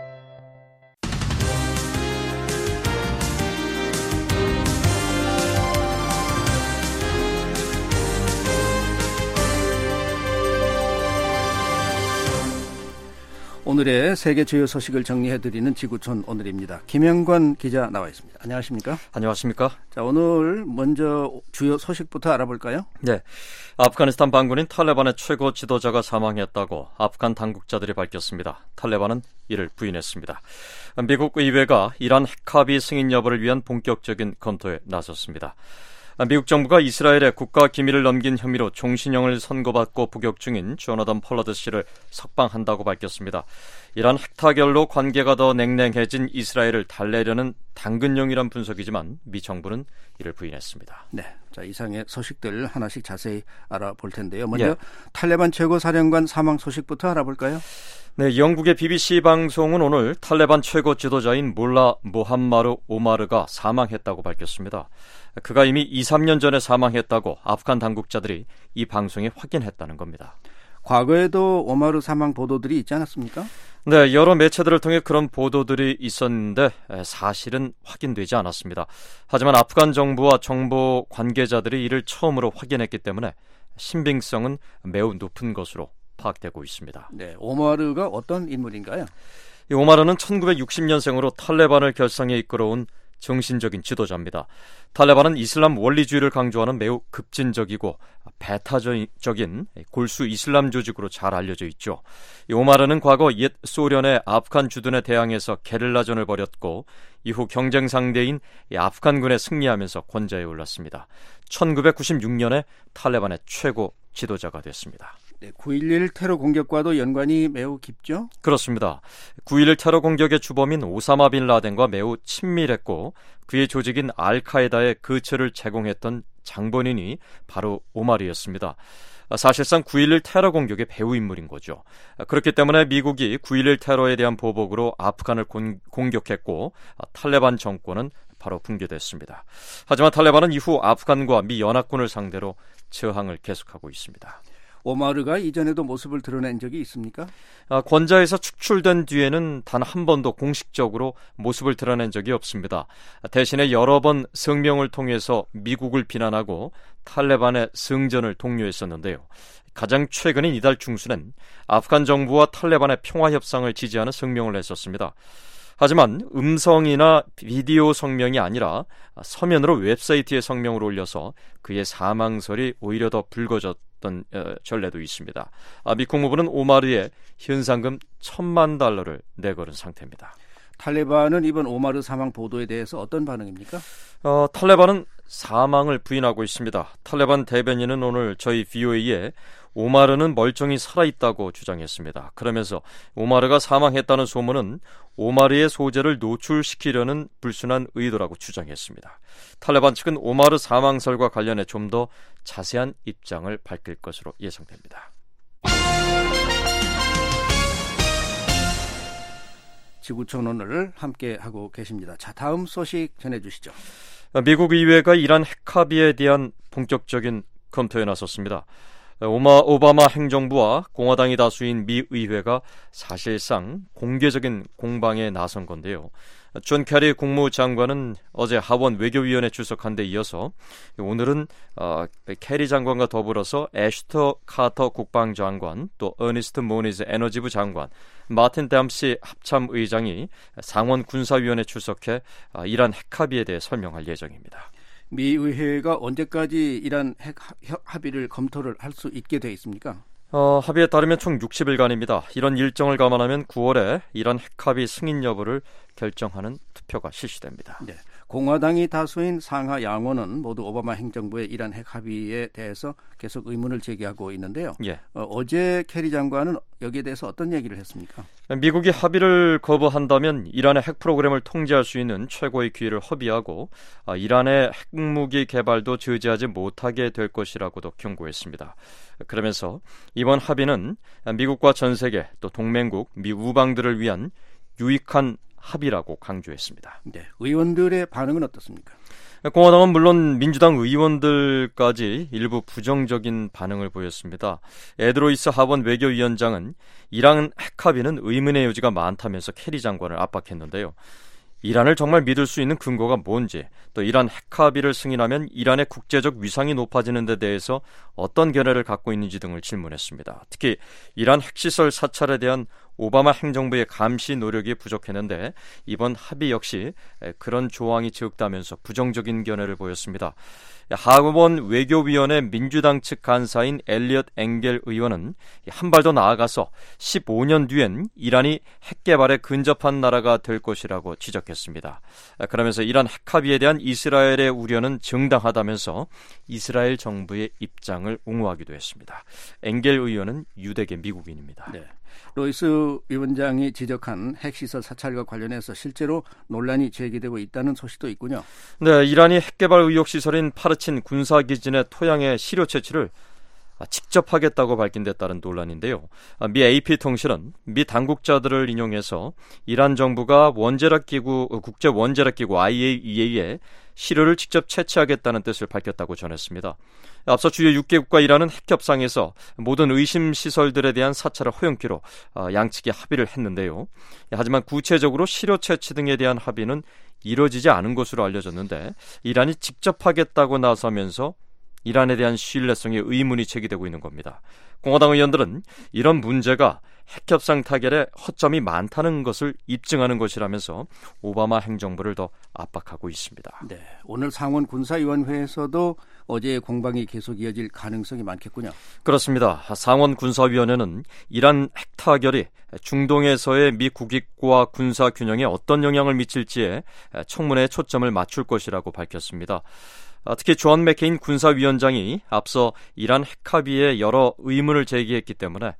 오늘의 세계 주요 소식을 정리해드리는 지구촌 오늘입니다. 김영관 기자 나와 있습니다. 안녕하십니까? 안녕하십니까? 자, 오늘 먼저 주요 소식부터 알아볼까요? 네. 아프가니스탄 반군인 탈레반의 최고 지도자가 사망했다고 아프간 당국자들이 밝혔습니다. 탈레반은 이를 부인했습니다. 미국 의회가 이란 핵합의 승인 여부를 위한 본격적인 검토에 나섰습니다. 미국 정부가 이스라엘에 국가 기밀을 넘긴 혐의로 종신형을 선고받고 복역 중인 조나단 폴라드 씨를 석방한다고 밝혔습니다. 이란 핵타결로 관계가 더 냉랭해진 이스라엘을 달래려는 당근용이란 분석이지만 미 정부는 이를 부인했습니다. 네, 자 이상의 소식들 하나씩 자세히 알아볼 텐데요. 먼저 예. 탈레반 최고사령관 사망 소식부터 알아볼까요? 네, 영국의 비비씨 방송은 오늘 탈레반 최고 지도자인 몰라 모함마르 오마르가 사망했다고 밝혔습니다. 그가 이미 이, 삼 년 전에 사망했다고 아프간 당국자들이 이 방송에 확인했다는 겁니다. 과거에도 오마르 사망 보도들이 있지 않았습니까? 네, 여러 매체들을 통해 그런 보도들이 있었는데 사실은 확인되지 않았습니다. 하지만 아프간 정부와 정보 관계자들이 이를 처음으로 확인했기 때문에 신빙성은 매우 높은 것으로 파악되고 있습니다. 네, 오마르가 어떤 인물인가요? 이 오마르는 천구백육십 년생으로 탈레반을 결성해 이끌어온 정신적인 지도자입니다. 탈레반은 이슬람 원리주의를 강조하는 매우 급진적이고 배타적인 골수 이슬람 조직으로 잘 알려져 있죠. 이 오마르는 과거 옛 소련의 아프간 주둔에 대항해서 게릴라전을 벌였고 이후 경쟁 상대인 아프간군에 승리하면서 권좌에 올랐습니다. 천구백구십육 년에 탈레반의 최고 지도자가 됐습니다. 네, 구일일 테러 공격과도 연관이 매우 깊죠? 그렇습니다. 구일일 테러 공격의 주범인 오사마 빈 라덴과 매우 친밀했고 그의 조직인 알카에다의 거처를 제공했던 장본인이 바로 오마르였습니다. 사실상 구일일 테러 공격의 배후 인물인 거죠. 그렇기 때문에 미국이 구일일 테러에 대한 보복으로 아프간을 공, 공격했고 탈레반 정권은 바로 붕괴됐습니다. 하지만 탈레반은 이후 아프간과 미 연합군을 상대로 저항을 계속하고 있습니다. 오마르가 이전에도 모습을 드러낸 적이 있습니까? 아, 권좌에서 축출된 뒤에는 단 한 번도 공식적으로 모습을 드러낸 적이 없습니다. 대신에 여러 번 성명을 통해서 미국을 비난하고 탈레반의 승전을 독려했었는데요. 가장 최근인 이달 중순엔 아프간 정부와 탈레반의 평화협상을 지지하는 성명을 냈었습니다. 하지만 음성이나 비디오 성명이 아니라 서면으로 웹사이트에 성명을 올려서 그의 사망설이 오히려 더 불거졌던 전례도 있습니다. 미 국무부는 오마르의 현상금 천만 달러를 내걸은 상태입니다. 탈레반은 이번 오마르 사망 보도에 대해서 어떤 반응입니까? 어, 탈레반은 사망을 부인하고 있습니다. 탈레반 대변인은 오늘 저희 브이오에이에 오마르는 멀쩡히 살아있다고 주장했습니다. 그러면서 오마르가 사망했다는 소문은 오마르의 소재를 노출시키려는 불순한 의도라고 주장했습니다. 탈레반 측은 오마르 사망설과 관련해 좀 더 자세한 입장을 밝힐 것으로 예상됩니다. 지구촌 오늘 함께하고 계십니다. 자, 다음 소식 전해주시죠. 미국 의회가 이란 핵합의에 대한 본격적인 검토에 나섰습니다. 오마, 오바마 행정부와 공화당이 다수인 미 의회가 사실상 공개적인 공방에 나선 건데요. 존 캐리 국무장관은 어제 하원 외교위원회 출석한 데 이어서 오늘은 어, 캐리 장관과 더불어서 애슈터 카터 국방장관, 또 어니스트 모니즈 에너지부 장관, 마틴 댐시 합참의장이 상원 군사위원회 출석해 어, 이란 핵합의에 대해 설명할 예정입니다. 미 의회가 언제까지 이란 핵 합의를 검토를 할 수 있게 돼 있습니까? 어, 합의에 따르면 총 육십 일간입니다. 이런 일정을 감안하면 구월에 이란 핵합의 승인 여부를 결정하는 투표가 실시됩니다. 네. 공화당이 다수인 상하 양원은 모두 오바마 행정부의 이란 핵 합의에 대해서 계속 의문을 제기하고 있는데요. 예. 어, 어제 케리 장관은 여기에 대해서 어떤 얘기를 했습니까? 미국이 합의를 거부한다면 이란의 핵 프로그램을 통제할 수 있는 최고의 기회를 허비하고 아, 이란의 핵무기 개발도 저지하지 못하게 될 것이라고도 경고했습니다. 그러면서 이번 합의는 미국과 전 세계 또 동맹국, 미 우방들을 위한 유익한 합의라고 강조했습니다. 네, 의원들의 반응은 어떻습니까? 공화당은 물론 민주당 의원들까지 일부 부정적인 반응을 보였습니다. 에드로이스 하원 외교위원장은 이란 핵 합의는 의문의 여지가 많다면서 케리 장관을 압박했는데요. 이란을 정말 믿을 수 있는 근거가 뭔지, 또 이란 핵 합의를 승인하면 이란의 국제적 위상이 높아지는 데 대해서 어떤 견해를 갖고 있는지 등을 질문했습니다. 특히 이란 핵시설 사찰에 대한 오바마 행정부의 감시 노력이 부족했는데 이번 합의 역시 그런 조항이 적다면서 부정적인 견해를 보였습니다. 하원 외교위원회 민주당 측 간사인 엘리엇 엥겔 의원은 한 발 더 나아가서 십오 년 뒤엔 이란이 핵 개발에 근접한 나라가 될 것이라고 지적했습니다. 그러면서 이란 핵 합의에 대한 이스라엘의 우려는 정당하다면서 이스라엘 정부의 입장을 옹호하기도 했습니다. 엥겔 의원은 유대계 미국인입니다. 네. 로이스 위원장이 지적한 핵시설 사찰과 관련해서 실제로 논란이 제기되고 있다는 소식도 있군요. 네, 이란이 핵개발 의혹 시설인 파르친 군사기지 내 토양의 시료 채취를 직접 하겠다고 밝힌 데 따른 논란인데요. 미 에이피통신은 미 당국자들을 인용해서 이란 정부가 원자력기구, 국제원자력기구 아이에이이에이에 시료를 직접 채취하겠다는 뜻을 밝혔다고 전했습니다. 앞서 주요 육 개국과 이란은 핵협상에서 모든 의심시설들에 대한 사찰을 허용키로 양측이 합의를 했는데요. 하지만 구체적으로 시료 채취 등에 대한 합의는 이뤄지지 않은 것으로 알려졌는데 이란이 직접 하겠다고 나서면서 이란에 대한 신뢰성에 의문이 제기되고 있는 겁니다. 공화당 의원들은 이런 문제가 핵협상 타결에 허점이 많다는 것을 입증하는 것이라면서 오바마 행정부를 더 압박하고 있습니다. 네, 오늘 상원 군사위원회에서도 어제의 공방이 계속 이어질 가능성이 많겠군요. 그렇습니다. 상원 군사위원회는 이란 핵 타결이 중동에서의 미 국익과 군사 균형에 어떤 영향을 미칠지에 청문회에 초점을 맞출 것이라고 밝혔습니다. 특히 존 맥케인 군사위원장이 앞서 이란 핵 합의에 여러 의문을 제기했기 때문에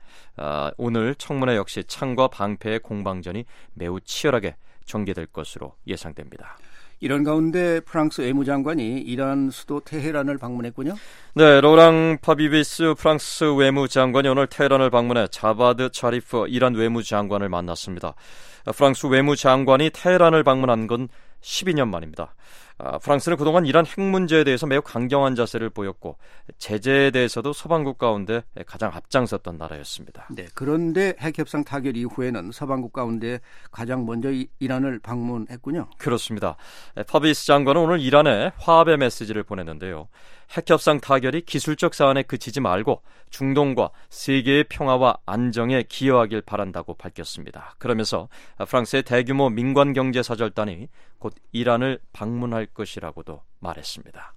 오늘 청문회 역시 창과 방패의 공방전이 매우 치열하게 전개될 것으로 예상됩니다. 이런 가운데 프랑스 외무장관이 이란 수도 테헤란을 방문했군요. 네, 로랑 파비비스 프랑스 외무장관이 오늘 테헤란을 방문해 자바드 차리프 이란 외무장관을 만났습니다. 프랑스 외무장관이 테헤란을 방문한 건 십이 년 만입니다. 프랑스는 그동안 이란 핵 문제에 대해서 매우 강경한 자세를 보였고 제재에 대해서도 서방국 가운데 가장 앞장섰던 나라였습니다. 네, 그런데 핵협상 타결 이후에는 서방국 가운데 가장 먼저 이란을 방문했군요. 그렇습니다. 파비스 장관은 오늘 이란에 화합의 메시지를 보냈는데요. 핵협상 타결이 기술적 사안에 그치지 말고 중동과 세계의 평화와 안정에 기여하길 바란다고 밝혔습니다. 그러면서 프랑스의 대규모 민관경제사절단이 곧 이란을 방문할 것이라고도 말했습니다.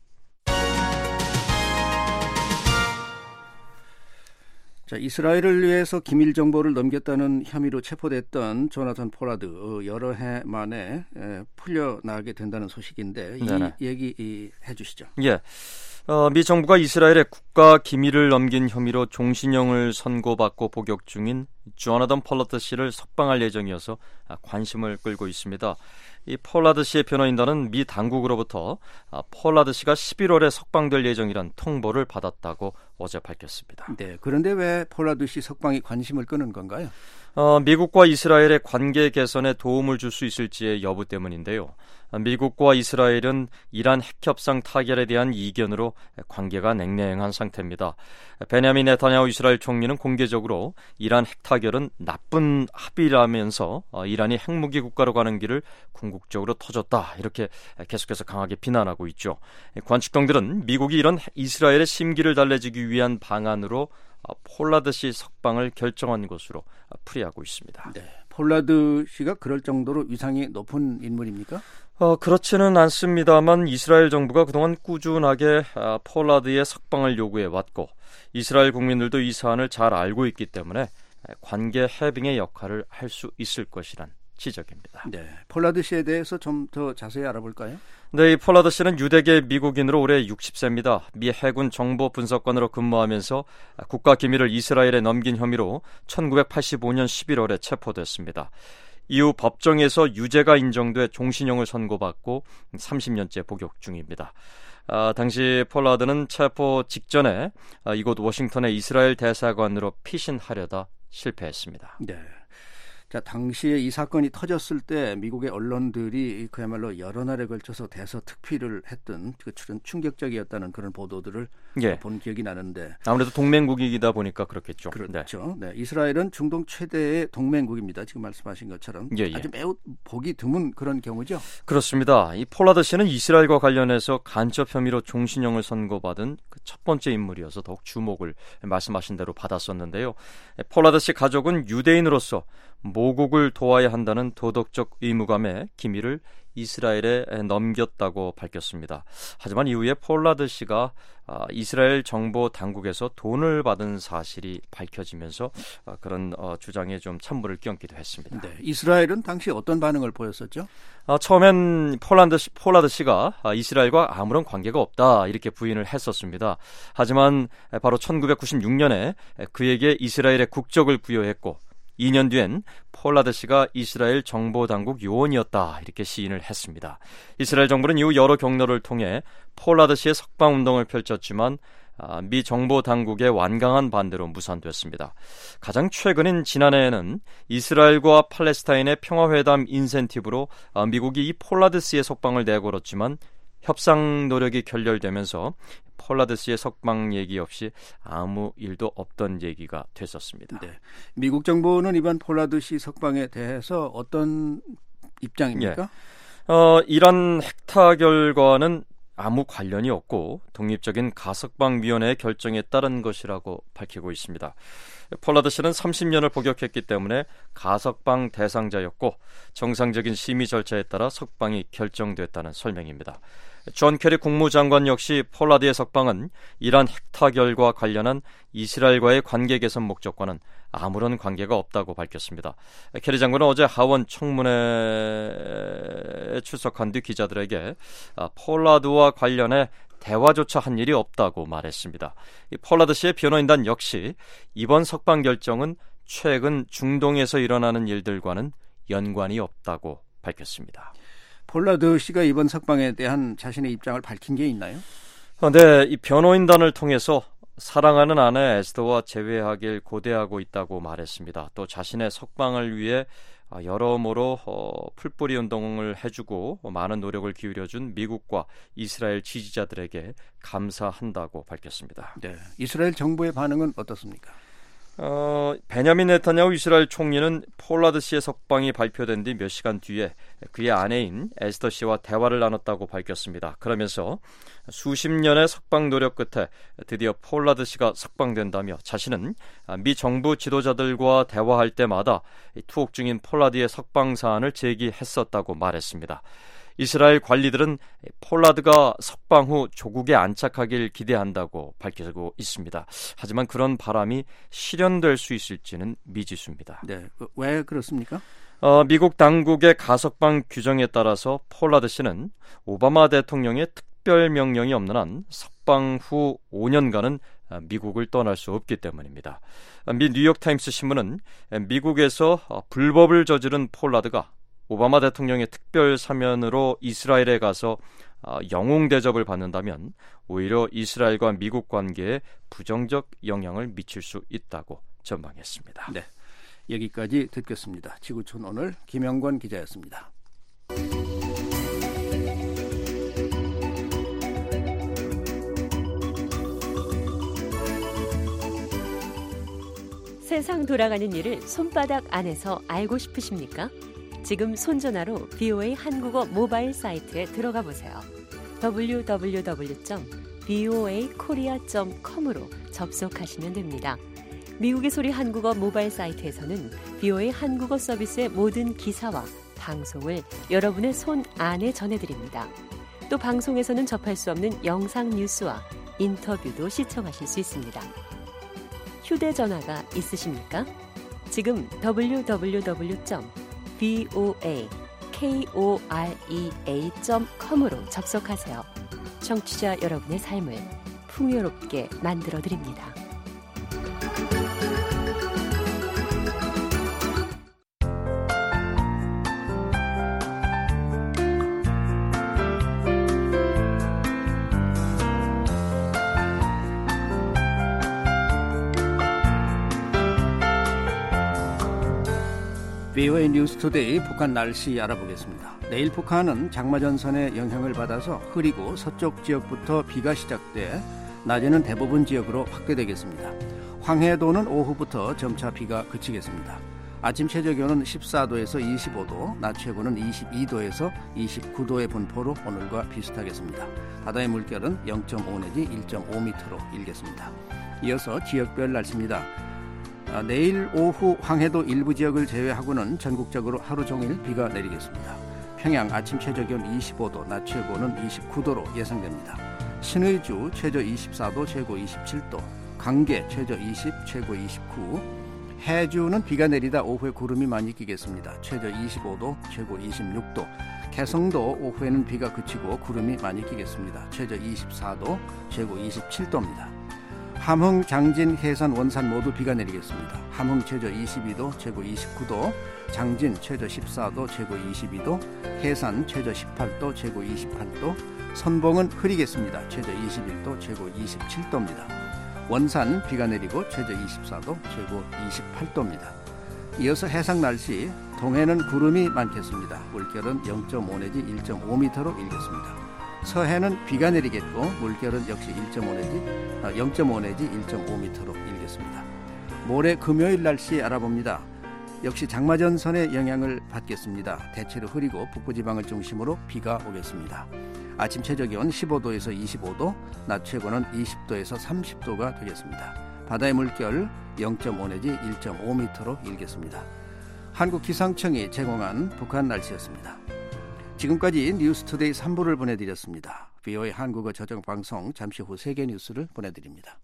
자, 이스라엘을 위해서 기밀 정보를 넘겼다는 혐의로 체포됐던 조나단 폴라드 여러 해 만에 풀려나게 된다는 소식인데 이 네네. 얘기 해주시죠. 예. 어, 미 정부가 이스라엘의 국가 기밀을 넘긴 혐의로 종신형을 선고받고 복역 중인 조나단 폴라드 씨를 석방할 예정이어서 관심을 끌고 있습니다. 이 폴라드 씨의 변호인단은 미 당국으로부터 폴라드 씨가 십일월에 석방될 예정이란 통보를 받았다고 어제 밝혔습니다. 네, 그런데 왜 폴라드 씨 석방이 관심을 끄는 건가요? 어, 미국과 이스라엘의 관계 개선에 도움을 줄 수 있을지의 여부 때문인데요. 미국과 이스라엘은 이란 핵협상 타결에 대한 이견으로 관계가 냉랭한 상태입니다. 베냐민 네타냐후 이스라엘 총리는 공개적으로 이란 핵 타결은 나쁜 합의라면서 이란이 핵무기 국가로 가는 길을 궁극적으로 터줬다 이렇게 계속해서 강하게 비난하고 있죠. 관측경들은 미국이 이런 이스라엘의 심기를 달래주기 위한 방안으로 폴라드 씨 석방을 결정한 것으로 풀이하고 있습니다. 네, 폴라드 씨가 그럴 정도로 위상이 높은 인물입니까? 어, 그렇지는 않습니다만 이스라엘 정부가 그동안 꾸준하게 아, 폴라드의 석방을 요구해 왔고 이스라엘 국민들도 이 사안을 잘 알고 있기 때문에 관계 해빙의 역할을 할 수 있을 것이란 지적입니다. 네, 폴라드 씨에 대해서 좀 더 자세히 알아볼까요? 네, 이 폴라드 씨는 유대계 미국인으로 올해 육십 세입니다. 미 해군 정보 분석관으로 근무하면서 국가 기밀을 이스라엘에 넘긴 혐의로 천구백팔십오 년 십일월에 체포됐습니다. 이후 법정에서 유죄가 인정돼 종신형을 선고받고 삼십 년째 복역 중입니다. 아, 당시 폴라드는 체포 직전에 아, 이곳 워싱턴의 이스라엘 대사관으로 피신하려다 실패했습니다. 네. 자, 당시에 이 사건이 터졌을 때 미국의 언론들이 그야말로 여러 날에 걸쳐서 대서특필을 했던 그 충격적이었다는 그런 보도들을 예. 본 기억이 나는데 아무래도 동맹국이다 보니까 그렇겠죠. 그렇죠. 네. 네. 이스라엘은 중동 최대의 동맹국입니다. 지금 말씀하신 것처럼 예, 예. 아주 매우 보기 드문 그런 경우죠. 그렇습니다. 이 폴라드 씨는 이스라엘과 관련해서 간첩 혐의로 종신형을 선고받은 그 첫 번째 인물이어서 더욱 주목을 말씀하신 대로 받았었는데요. 폴라드 씨 가족은 유대인으로서 모국을 도와야 한다는 도덕적 의무감에 기밀을 이스라엘에 넘겼다고 밝혔습니다. 하지만 이후에 폴라드 씨가 이스라엘 정보 당국에서 돈을 받은 사실이 밝혀지면서 그런 주장에 좀 찬물을 끼얹기도 했습니다. 네, 이스라엘은 당시 어떤 반응을 보였었죠? 아, 처음엔 폴라드, 씨, 폴라드 씨가 이스라엘과 아무런 관계가 없다 이렇게 부인을 했었습니다. 하지만 바로 천구백구십육 년에 그에게 이스라엘의 국적을 부여했고 이 년 뒤엔 폴라드 씨가 이스라엘 정보당국 요원이었다 이렇게 시인을 했습니다. 이스라엘 정부는 이후 여러 경로를 통해 폴라드 씨의 석방운동을 펼쳤지만 미 정보당국의 완강한 반대로 무산됐습니다. 가장 최근인 지난해에는 이스라엘과 팔레스타인의 평화회담 인센티브로 미국이 이 폴라드 씨의 석방을 내걸었지만 협상 노력이 결렬되면서 폴라드 씨의 석방 얘기 없이 아무 일도 없던 얘기가 됐었습니다. 네. 미국 정부는 이번 폴라드 씨 석방에 대해서 어떤 입장입니까? 예. 어, 이란 핵타 결과는 아무 관련이 없고 독립적인 가석방위원회의 결정에 따른 것이라고 밝히고 있습니다. 폴라드 씨는 삼십 년을 복역했기 때문에 가석방 대상자였고 정상적인 심의 절차에 따라 석방이 결정됐다는 설명입니다. 존 캐리 국무장관 역시 폴라드의 석방은 이란 핵타결과 관련한 이스라엘과의 관계 개선 목적과는 아무런 관계가 없다고 밝혔습니다. 캐리 장관은 어제 하원 청문회에 출석한 뒤 기자들에게 폴라드와 관련해 대화조차 한 일이 없다고 말했습니다. 이 폴라드 씨의 변호인단 역시 이번 석방 결정은 최근 중동에서 일어나는 일들과는 연관이 없다고 밝혔습니다. 폴라드 씨가 이번 석방에 대한 자신의 입장을 밝힌 게 있나요? 어, 네, 이 변호인단을 통해서 사랑하는 아내 에스더와 재회하길 고대하고 있다고 말했습니다. 또 자신의 석방을 위해 여러모로 어, 풀뿌리 운동을 해주고 많은 노력을 기울여준 미국과 이스라엘 지지자들에게 감사한다고 밝혔습니다. 네, 이스라엘 정부의 반응은 어떻습니까? 어, 베냐민 네타냐후 이스라엘 총리는 폴라드 씨의 석방이 발표된 뒤 몇 시간 뒤에 그의 아내인 에스더 씨와 대화를 나눴다고 밝혔습니다. 그러면서 수십 년의 석방 노력 끝에 드디어 폴라드 씨가 석방된다며 자신은 미 정부 지도자들과 대화할 때마다 투옥 중인 폴라드의 석방 사안을 제기했었다고 말했습니다. 이스라엘 관리들은 폴라드가 석방 후 조국에 안착하길 기대한다고 밝히고 있습니다. 하지만 그런 바람이 실현될 수 있을지는 미지수입니다. 네, 왜 그렇습니까? 어, 미국 당국의 가석방 규정에 따라서 폴라드 씨는 오바마 대통령의 특별 명령이 없는 한 석방 후 오 년간은 미국을 떠날 수 없기 때문입니다. 미 뉴욕타임스 신문은 미국에서 불법을 저지른 폴라드가 오바마 대통령의 특별 사면으로 이스라엘에 가서 영웅 대접을 받는다면 오히려 이스라엘과 미국 관계에 부정적 영향을 미칠 수 있다고 전망했습니다. 네, 여기까지 듣겠습니다. 지구촌 오늘 김영권 기자였습니다. 세상 돌아가는 일을 손바닥 안에서 알고 싶으십니까? 지금 손전화로 비오에이 한국어 모바일 사이트에 들어가 보세요. 더블유 더블유 더블유 점 비오에이 코리아 점 컴으로 접속하시면 됩니다. 미국의 소리 한국어 모바일 사이트에서는 비오에이 한국어 서비스의 모든 기사와 방송을 여러분의 손 안에 전해드립니다. 또 방송에서는 접할 수 없는 영상 뉴스와 인터뷰도 시청하실 수 있습니다. 휴대전화가 있으십니까? 지금 더블유 더블유 더블유 점 브이오에이 코리아 닷 컴으로 접속하세요. 청취자 여러분의 삶을 풍요롭게 만들어드립니다. 브이오에이 뉴스투데이 북한 날씨 알아보겠습니다. 내일 북한은 장마전선의 영향을 받아서 흐리고 서쪽 지역부터 비가 시작돼 낮에는 대부분 지역으로 확대되겠습니다. 황해도는 오후부터 점차 비가 그치겠습니다. 아침 최저기온은 십사 도에서 이십오 도, 낮 최고는 이십이 도에서 이십구 도의 분포로 오늘과 비슷하겠습니다. 바다의 물결은 영 점 오 내지 일 점 오 미터로 일겠습니다. 이어서 지역별 날씨입니다. 아, 내일 오후 황해도 일부 지역을 제외하고는 전국적으로 하루 종일 비가 내리겠습니다. 평양 아침 최저기온 이십오 도, 낮 최고는 이십구 도로 예상됩니다. 신의주 최저 이십사 도, 최고 이십칠 도, 강계 최저 이십, 최고 이십구, 해주는 비가 내리다 오후에 구름이 많이 끼겠습니다. 최저 이십오 도, 최고 이십육 도, 개성도 오후에는 비가 그치고 구름이 많이 끼겠습니다. 최저 이십사 도, 최고 이십칠 도입니다. 함흥, 장진, 해산, 원산 모두 비가 내리겠습니다. 함흥 최저 이십이 도, 최고 이십구 도, 장진 최저 십사 도, 최고 이십이 도, 해산 최저 십팔 도, 최고 이십팔 도, 선봉은 흐리겠습니다. 최저 이십일 도, 최고 이십칠 도입니다. 원산 비가 내리고 최저 이십사 도, 최고 이십팔 도입니다. 이어서 해상 날씨, 동해는 구름이 많겠습니다. 물결은 영 점 오 내지 일 점 오 미터로 일겠습니다. 서해는 비가 내리겠고 물결은 역시 일 점 오 내지 영 점 오 내지 일 점 오 미터로 일겠습니다. 모레 금요일 날씨 알아봅니다. 역시 장마전선의 영향을 받겠습니다. 대체로 흐리고 북부지방을 중심으로 비가 오겠습니다. 아침 최저기온 십오 도에서 이십오 도, 낮 최고는 이십 도에서 삼십 도가 되겠습니다. 바다의 물결 영 점 오 내지 일 점 오 미터로 일겠습니다. 한국기상청이 제공한 북한 날씨였습니다. 지금까지 뉴스투데이 삼 부를 보내드렸습니다. 브이오에이 한국어 저정방송 잠시 후 세계 뉴스를 보내드립니다.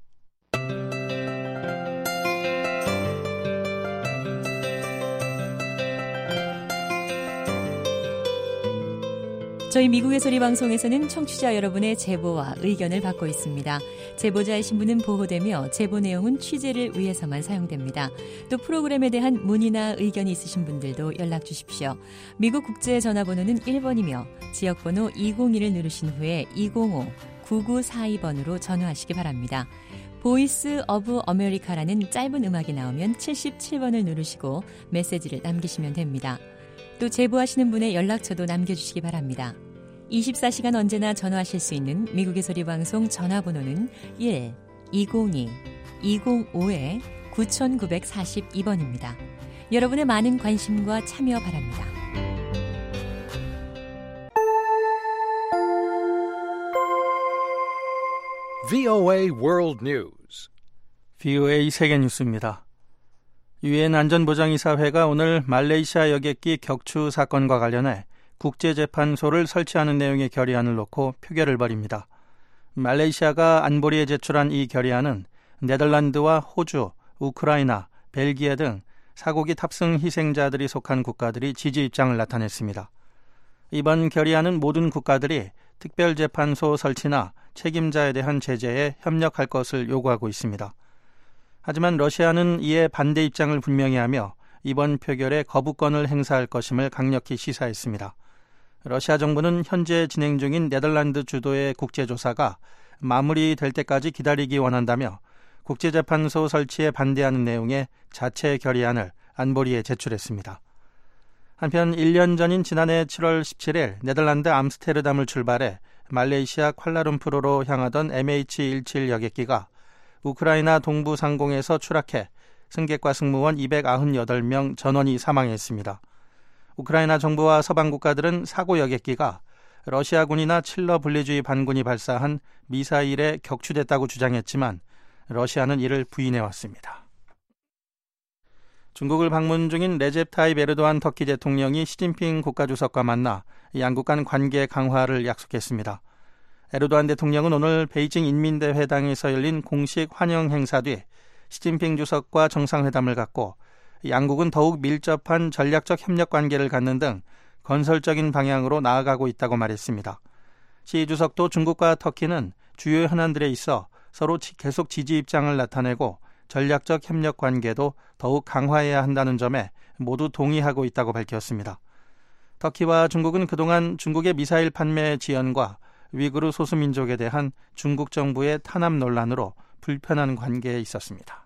저희 미국의 소리 방송에서는 청취자 여러분의 제보와 의견을 받고 있습니다. 제보자의 신분은 보호되며 제보 내용은 취재를 위해서만 사용됩니다. 또 프로그램에 대한 문의나 의견이 있으신 분들도 연락 주십시오. 미국 국제 전화번호는 일 번이며 지역번호 이공일을 누르신 후에 이공오 구구사이 번으로 전화하시기 바랍니다. 보이스 오브 아메리카라는 짧은 음악이 나오면 칠십칠 번을 누르시고 메시지를 남기시면 됩니다. 또 제보하시는 분의 연락처도 남겨주시기 바랍니다. 이십사 시간 언제나 전화하실 수 있는 미국의 소리 방송 전화번호는 일 이공이 이공오 구구사이 번입니다. 여러분의 많은 관심과 참여 바랍니다. 브이오에이 World News. 브이오에이 세계 뉴스입니다. 유엔 안전보장이사회가 오늘 말레이시아 여객기 격추 사건과 관련해 국제재판소를 설치하는 내용의 결의안을 놓고 표결을 벌입니다. 말레이시아가 안보리에 제출한 이 결의안은 네덜란드와 호주, 우크라이나, 벨기에 등 사고기 탑승 희생자들이 속한 국가들이 지지 입장을 나타냈습니다. 이번 결의안은 모든 국가들이 특별재판소 설치나 책임자에 대한 제재에 협력할 것을 요구하고 있습니다. 하지만 러시아는 이에 반대 입장을 분명히 하며 이번 표결에 거부권을 행사할 것임을 강력히 시사했습니다. 러시아 정부는 현재 진행 중인 네덜란드 주도의 국제조사가 마무리될 때까지 기다리기 원한다며 국제재판소 설치에 반대하는 내용의 자체 결의안을 안보리에 제출했습니다. 한편 일 년 전인 지난해 칠월 십칠일 네덜란드 암스테르담을 출발해 말레이시아 쿠알라룸푸르로 향하던 엠에이치 십칠 여객기가 우크라이나 동부 상공에서 추락해 승객과 승무원 이백구십팔 명 전원이 사망했습니다. 우크라이나 정부와 서방 국가들은 사고 여객기가 러시아군이나 칠러 분리주의 반군이 발사한 미사일에 격추됐다고 주장했지만 러시아는 이를 부인해왔습니다. 중국을 방문 중인 레제프 타이프 에르도안 터키 대통령이 시진핑 국가주석과 만나 양국 간 관계 강화를 약속했습니다. 에르도안 대통령은 오늘 베이징 인민대회당에서 열린 공식 환영 행사 뒤 시진핑 주석과 정상회담을 갖고 양국은 더욱 밀접한 전략적 협력 관계를 갖는 등 건설적인 방향으로 나아가고 있다고 말했습니다. 시 주석도 중국과 터키는 주요 현안들에 있어 서로 계속 지지 입장을 나타내고 전략적 협력 관계도 더욱 강화해야 한다는 점에 모두 동의하고 있다고 밝혔습니다. 터키와 중국은 그동안 중국의 미사일 판매 지연과 위구르 소수민족에 대한 중국 정부의 탄압 논란으로 불편한 관계에 있었습니다.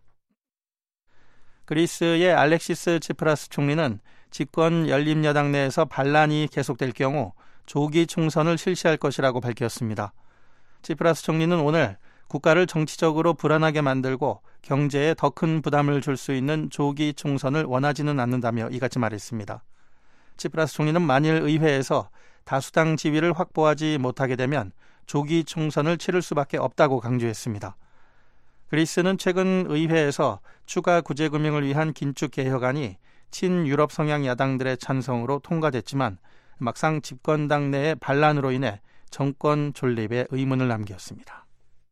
그리스의 알렉시스 치프라스 총리는 집권 열린여당 내에서 반란이 계속될 경우 조기 총선을 실시할 것이라고 밝혔습니다. 치프라스 총리는 오늘 국가를 정치적으로 불안하게 만들고 경제에 더 큰 부담을 줄 수 있는 조기 총선을 원하지는 않는다며 이같이 말했습니다. 치프라스 총리는 만일 의회에서 다수당 지위를 확보하지 못하게 되면 조기 총선을 치를 수밖에 없다고 강조했습니다. 그리스는 최근 의회에서 추가 구제금융을 위한 긴축 개혁안이 친유럽 성향 야당들의 찬성으로 통과됐지만 막상 집권당 내의 반란으로 인해 정권 존립에 의문을 남겼습니다.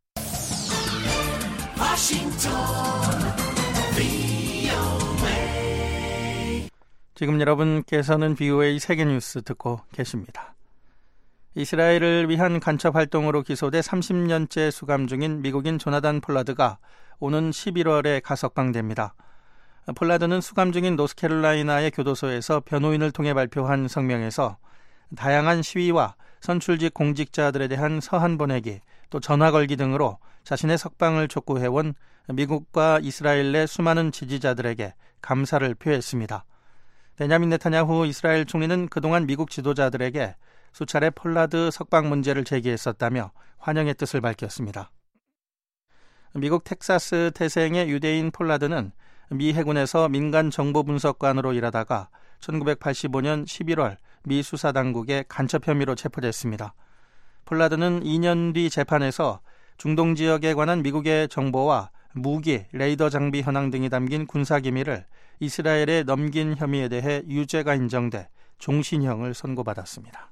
지금 여러분께서는 비오에이 세계뉴스 듣고 계십니다. 이스라엘을 위한 간첩 활동으로 기소돼 삼십 년째 수감 중인 미국인 조나단 폴라드가 오는 십일월에 가석방됩니다. 폴라드는 수감 중인 노스캐롤라이나의 교도소에서 변호인을 통해 발표한 성명에서 다양한 시위와 선출직 공직자들에 대한 서한 보내기, 또 전화 걸기 등으로 자신의 석방을 촉구해온 미국과 이스라엘 내 수많은 지지자들에게 감사를 표했습니다. 베냐민 네타냐후 이스라엘 총리는 그동안 미국 지도자들에게 수차례 폴라드 석방 문제를 제기했었다며 환영의 뜻을 밝혔습니다. 미국 텍사스 태생의 유대인 폴라드는 미 해군에서 민간 정보 분석관으로 일하다가 천구백팔십오 년 십일월 미 수사당국의 간첩 혐의로 체포됐습니다. 폴라드는 이 년 뒤 재판에서 중동 지역에 관한 미국의 정보와 무기, 레이더 장비 현황 등이 담긴 군사기밀을 이스라엘에 넘긴 혐의에 대해 유죄가 인정돼 종신형을 선고받았습니다.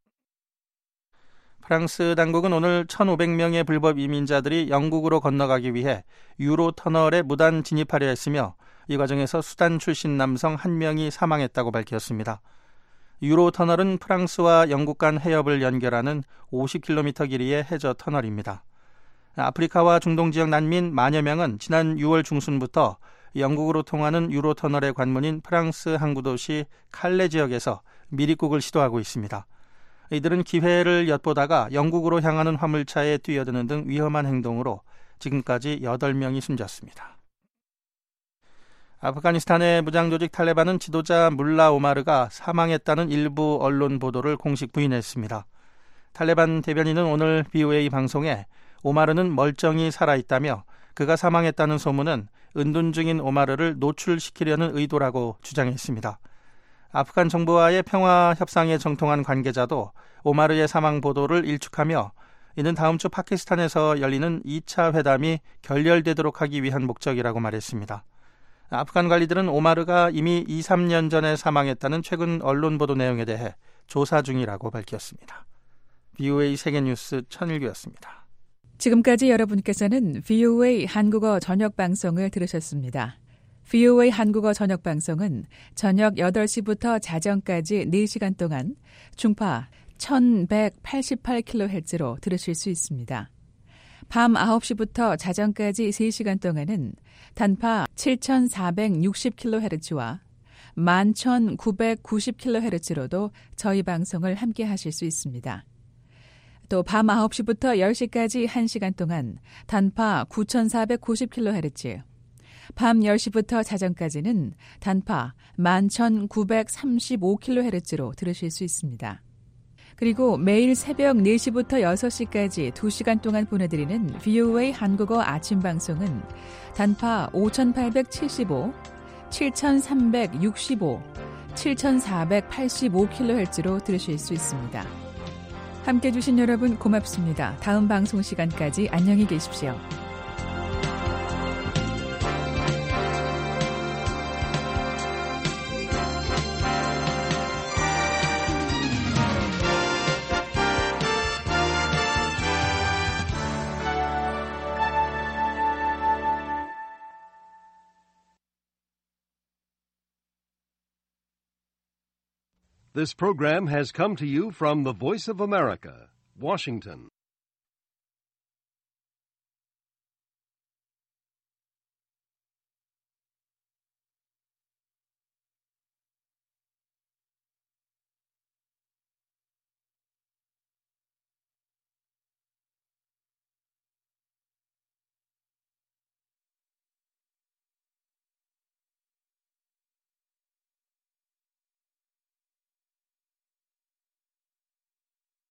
프랑스 당국은 오늘 천오백 명의 불법 이민자들이 영국으로 건너가기 위해 유로 터널에 무단 진입하려 했으며 이 과정에서 수단 출신 남성 한 명이 사망했다고 밝혔습니다. 유로 터널은 프랑스와 영국 간 해협을 연결하는 오십 킬로미터 길이의 해저 터널입니다. 아프리카와 중동 지역 난민 만여 명은 지난 유월 중순부터 영국으로 통하는 유로 터널의 관문인 프랑스 항구 도시 칼레 지역에서 미립국을 시도하고 있습니다. 이들은 기회를 엿보다가 영국으로 향하는 화물차에 뛰어드는 등 위험한 행동으로 지금까지 여덟 명이 숨졌습니다. 아프가니스탄의 무장조직 탈레반은 지도자 물라 오마르가 사망했다는 일부 언론 보도를 공식 부인했습니다. 탈레반 대변인은 오늘 비오에이 방송에 오마르는 멀쩡히 살아있다며 그가 사망했다는 소문은 은둔 중인 오마르를 노출시키려는 의도라고 주장했습니다. 아프간 정부와의 평화 협상에 정통한 관계자도 오마르의 사망 보도를 일축하며 이는 다음 주 파키스탄에서 열리는 이 차 회담이 결렬되도록 하기 위한 목적이라고 말했습니다. 아프간 관리들은 오마르가 이미 이, 삼 년 전에 사망했다는 최근 언론 보도 내용에 대해 조사 중이라고 밝혔습니다. 비오에이 세계뉴스 천일규였습니다. 지금까지 여러분께서는 비오에이 한국어 저녁 방송을 들으셨습니다. 비오에이 한국어 저녁 방송은 저녁 여덟 시부터 자정까지 네 시간 동안 중파 천백팔십팔 킬로헤르츠로 들으실 수 있습니다. 밤 아홉 시부터 자정까지 세 시간 동안은 단파 칠천사백육십 킬로헤르츠와 만 천구백구십 킬로헤르츠로도 저희 방송을 함께 하실 수 있습니다. 또 밤 아홉 시부터 열 시까지 한 시간 동안 단파 구천사백구십 킬로헤르츠, 밤 열 시부터 자정까지는 단파 만 천구백삼십오 킬로헤르츠로 들으실 수 있습니다. 그리고 매일 새벽 네 시부터 여섯 시까지 두 시간 동안 보내드리는 비오에이 한국어 아침 방송은 단파 오천팔백칠십오, 칠천삼백육십오, 칠천사백팔십오 킬로헤르츠로 들으실 수 있습니다. 함께해 주신 여러분 고맙습니다. 다음 방송 시간까지 안녕히 계십시오. This program has come to you from the Voice of America, Washington.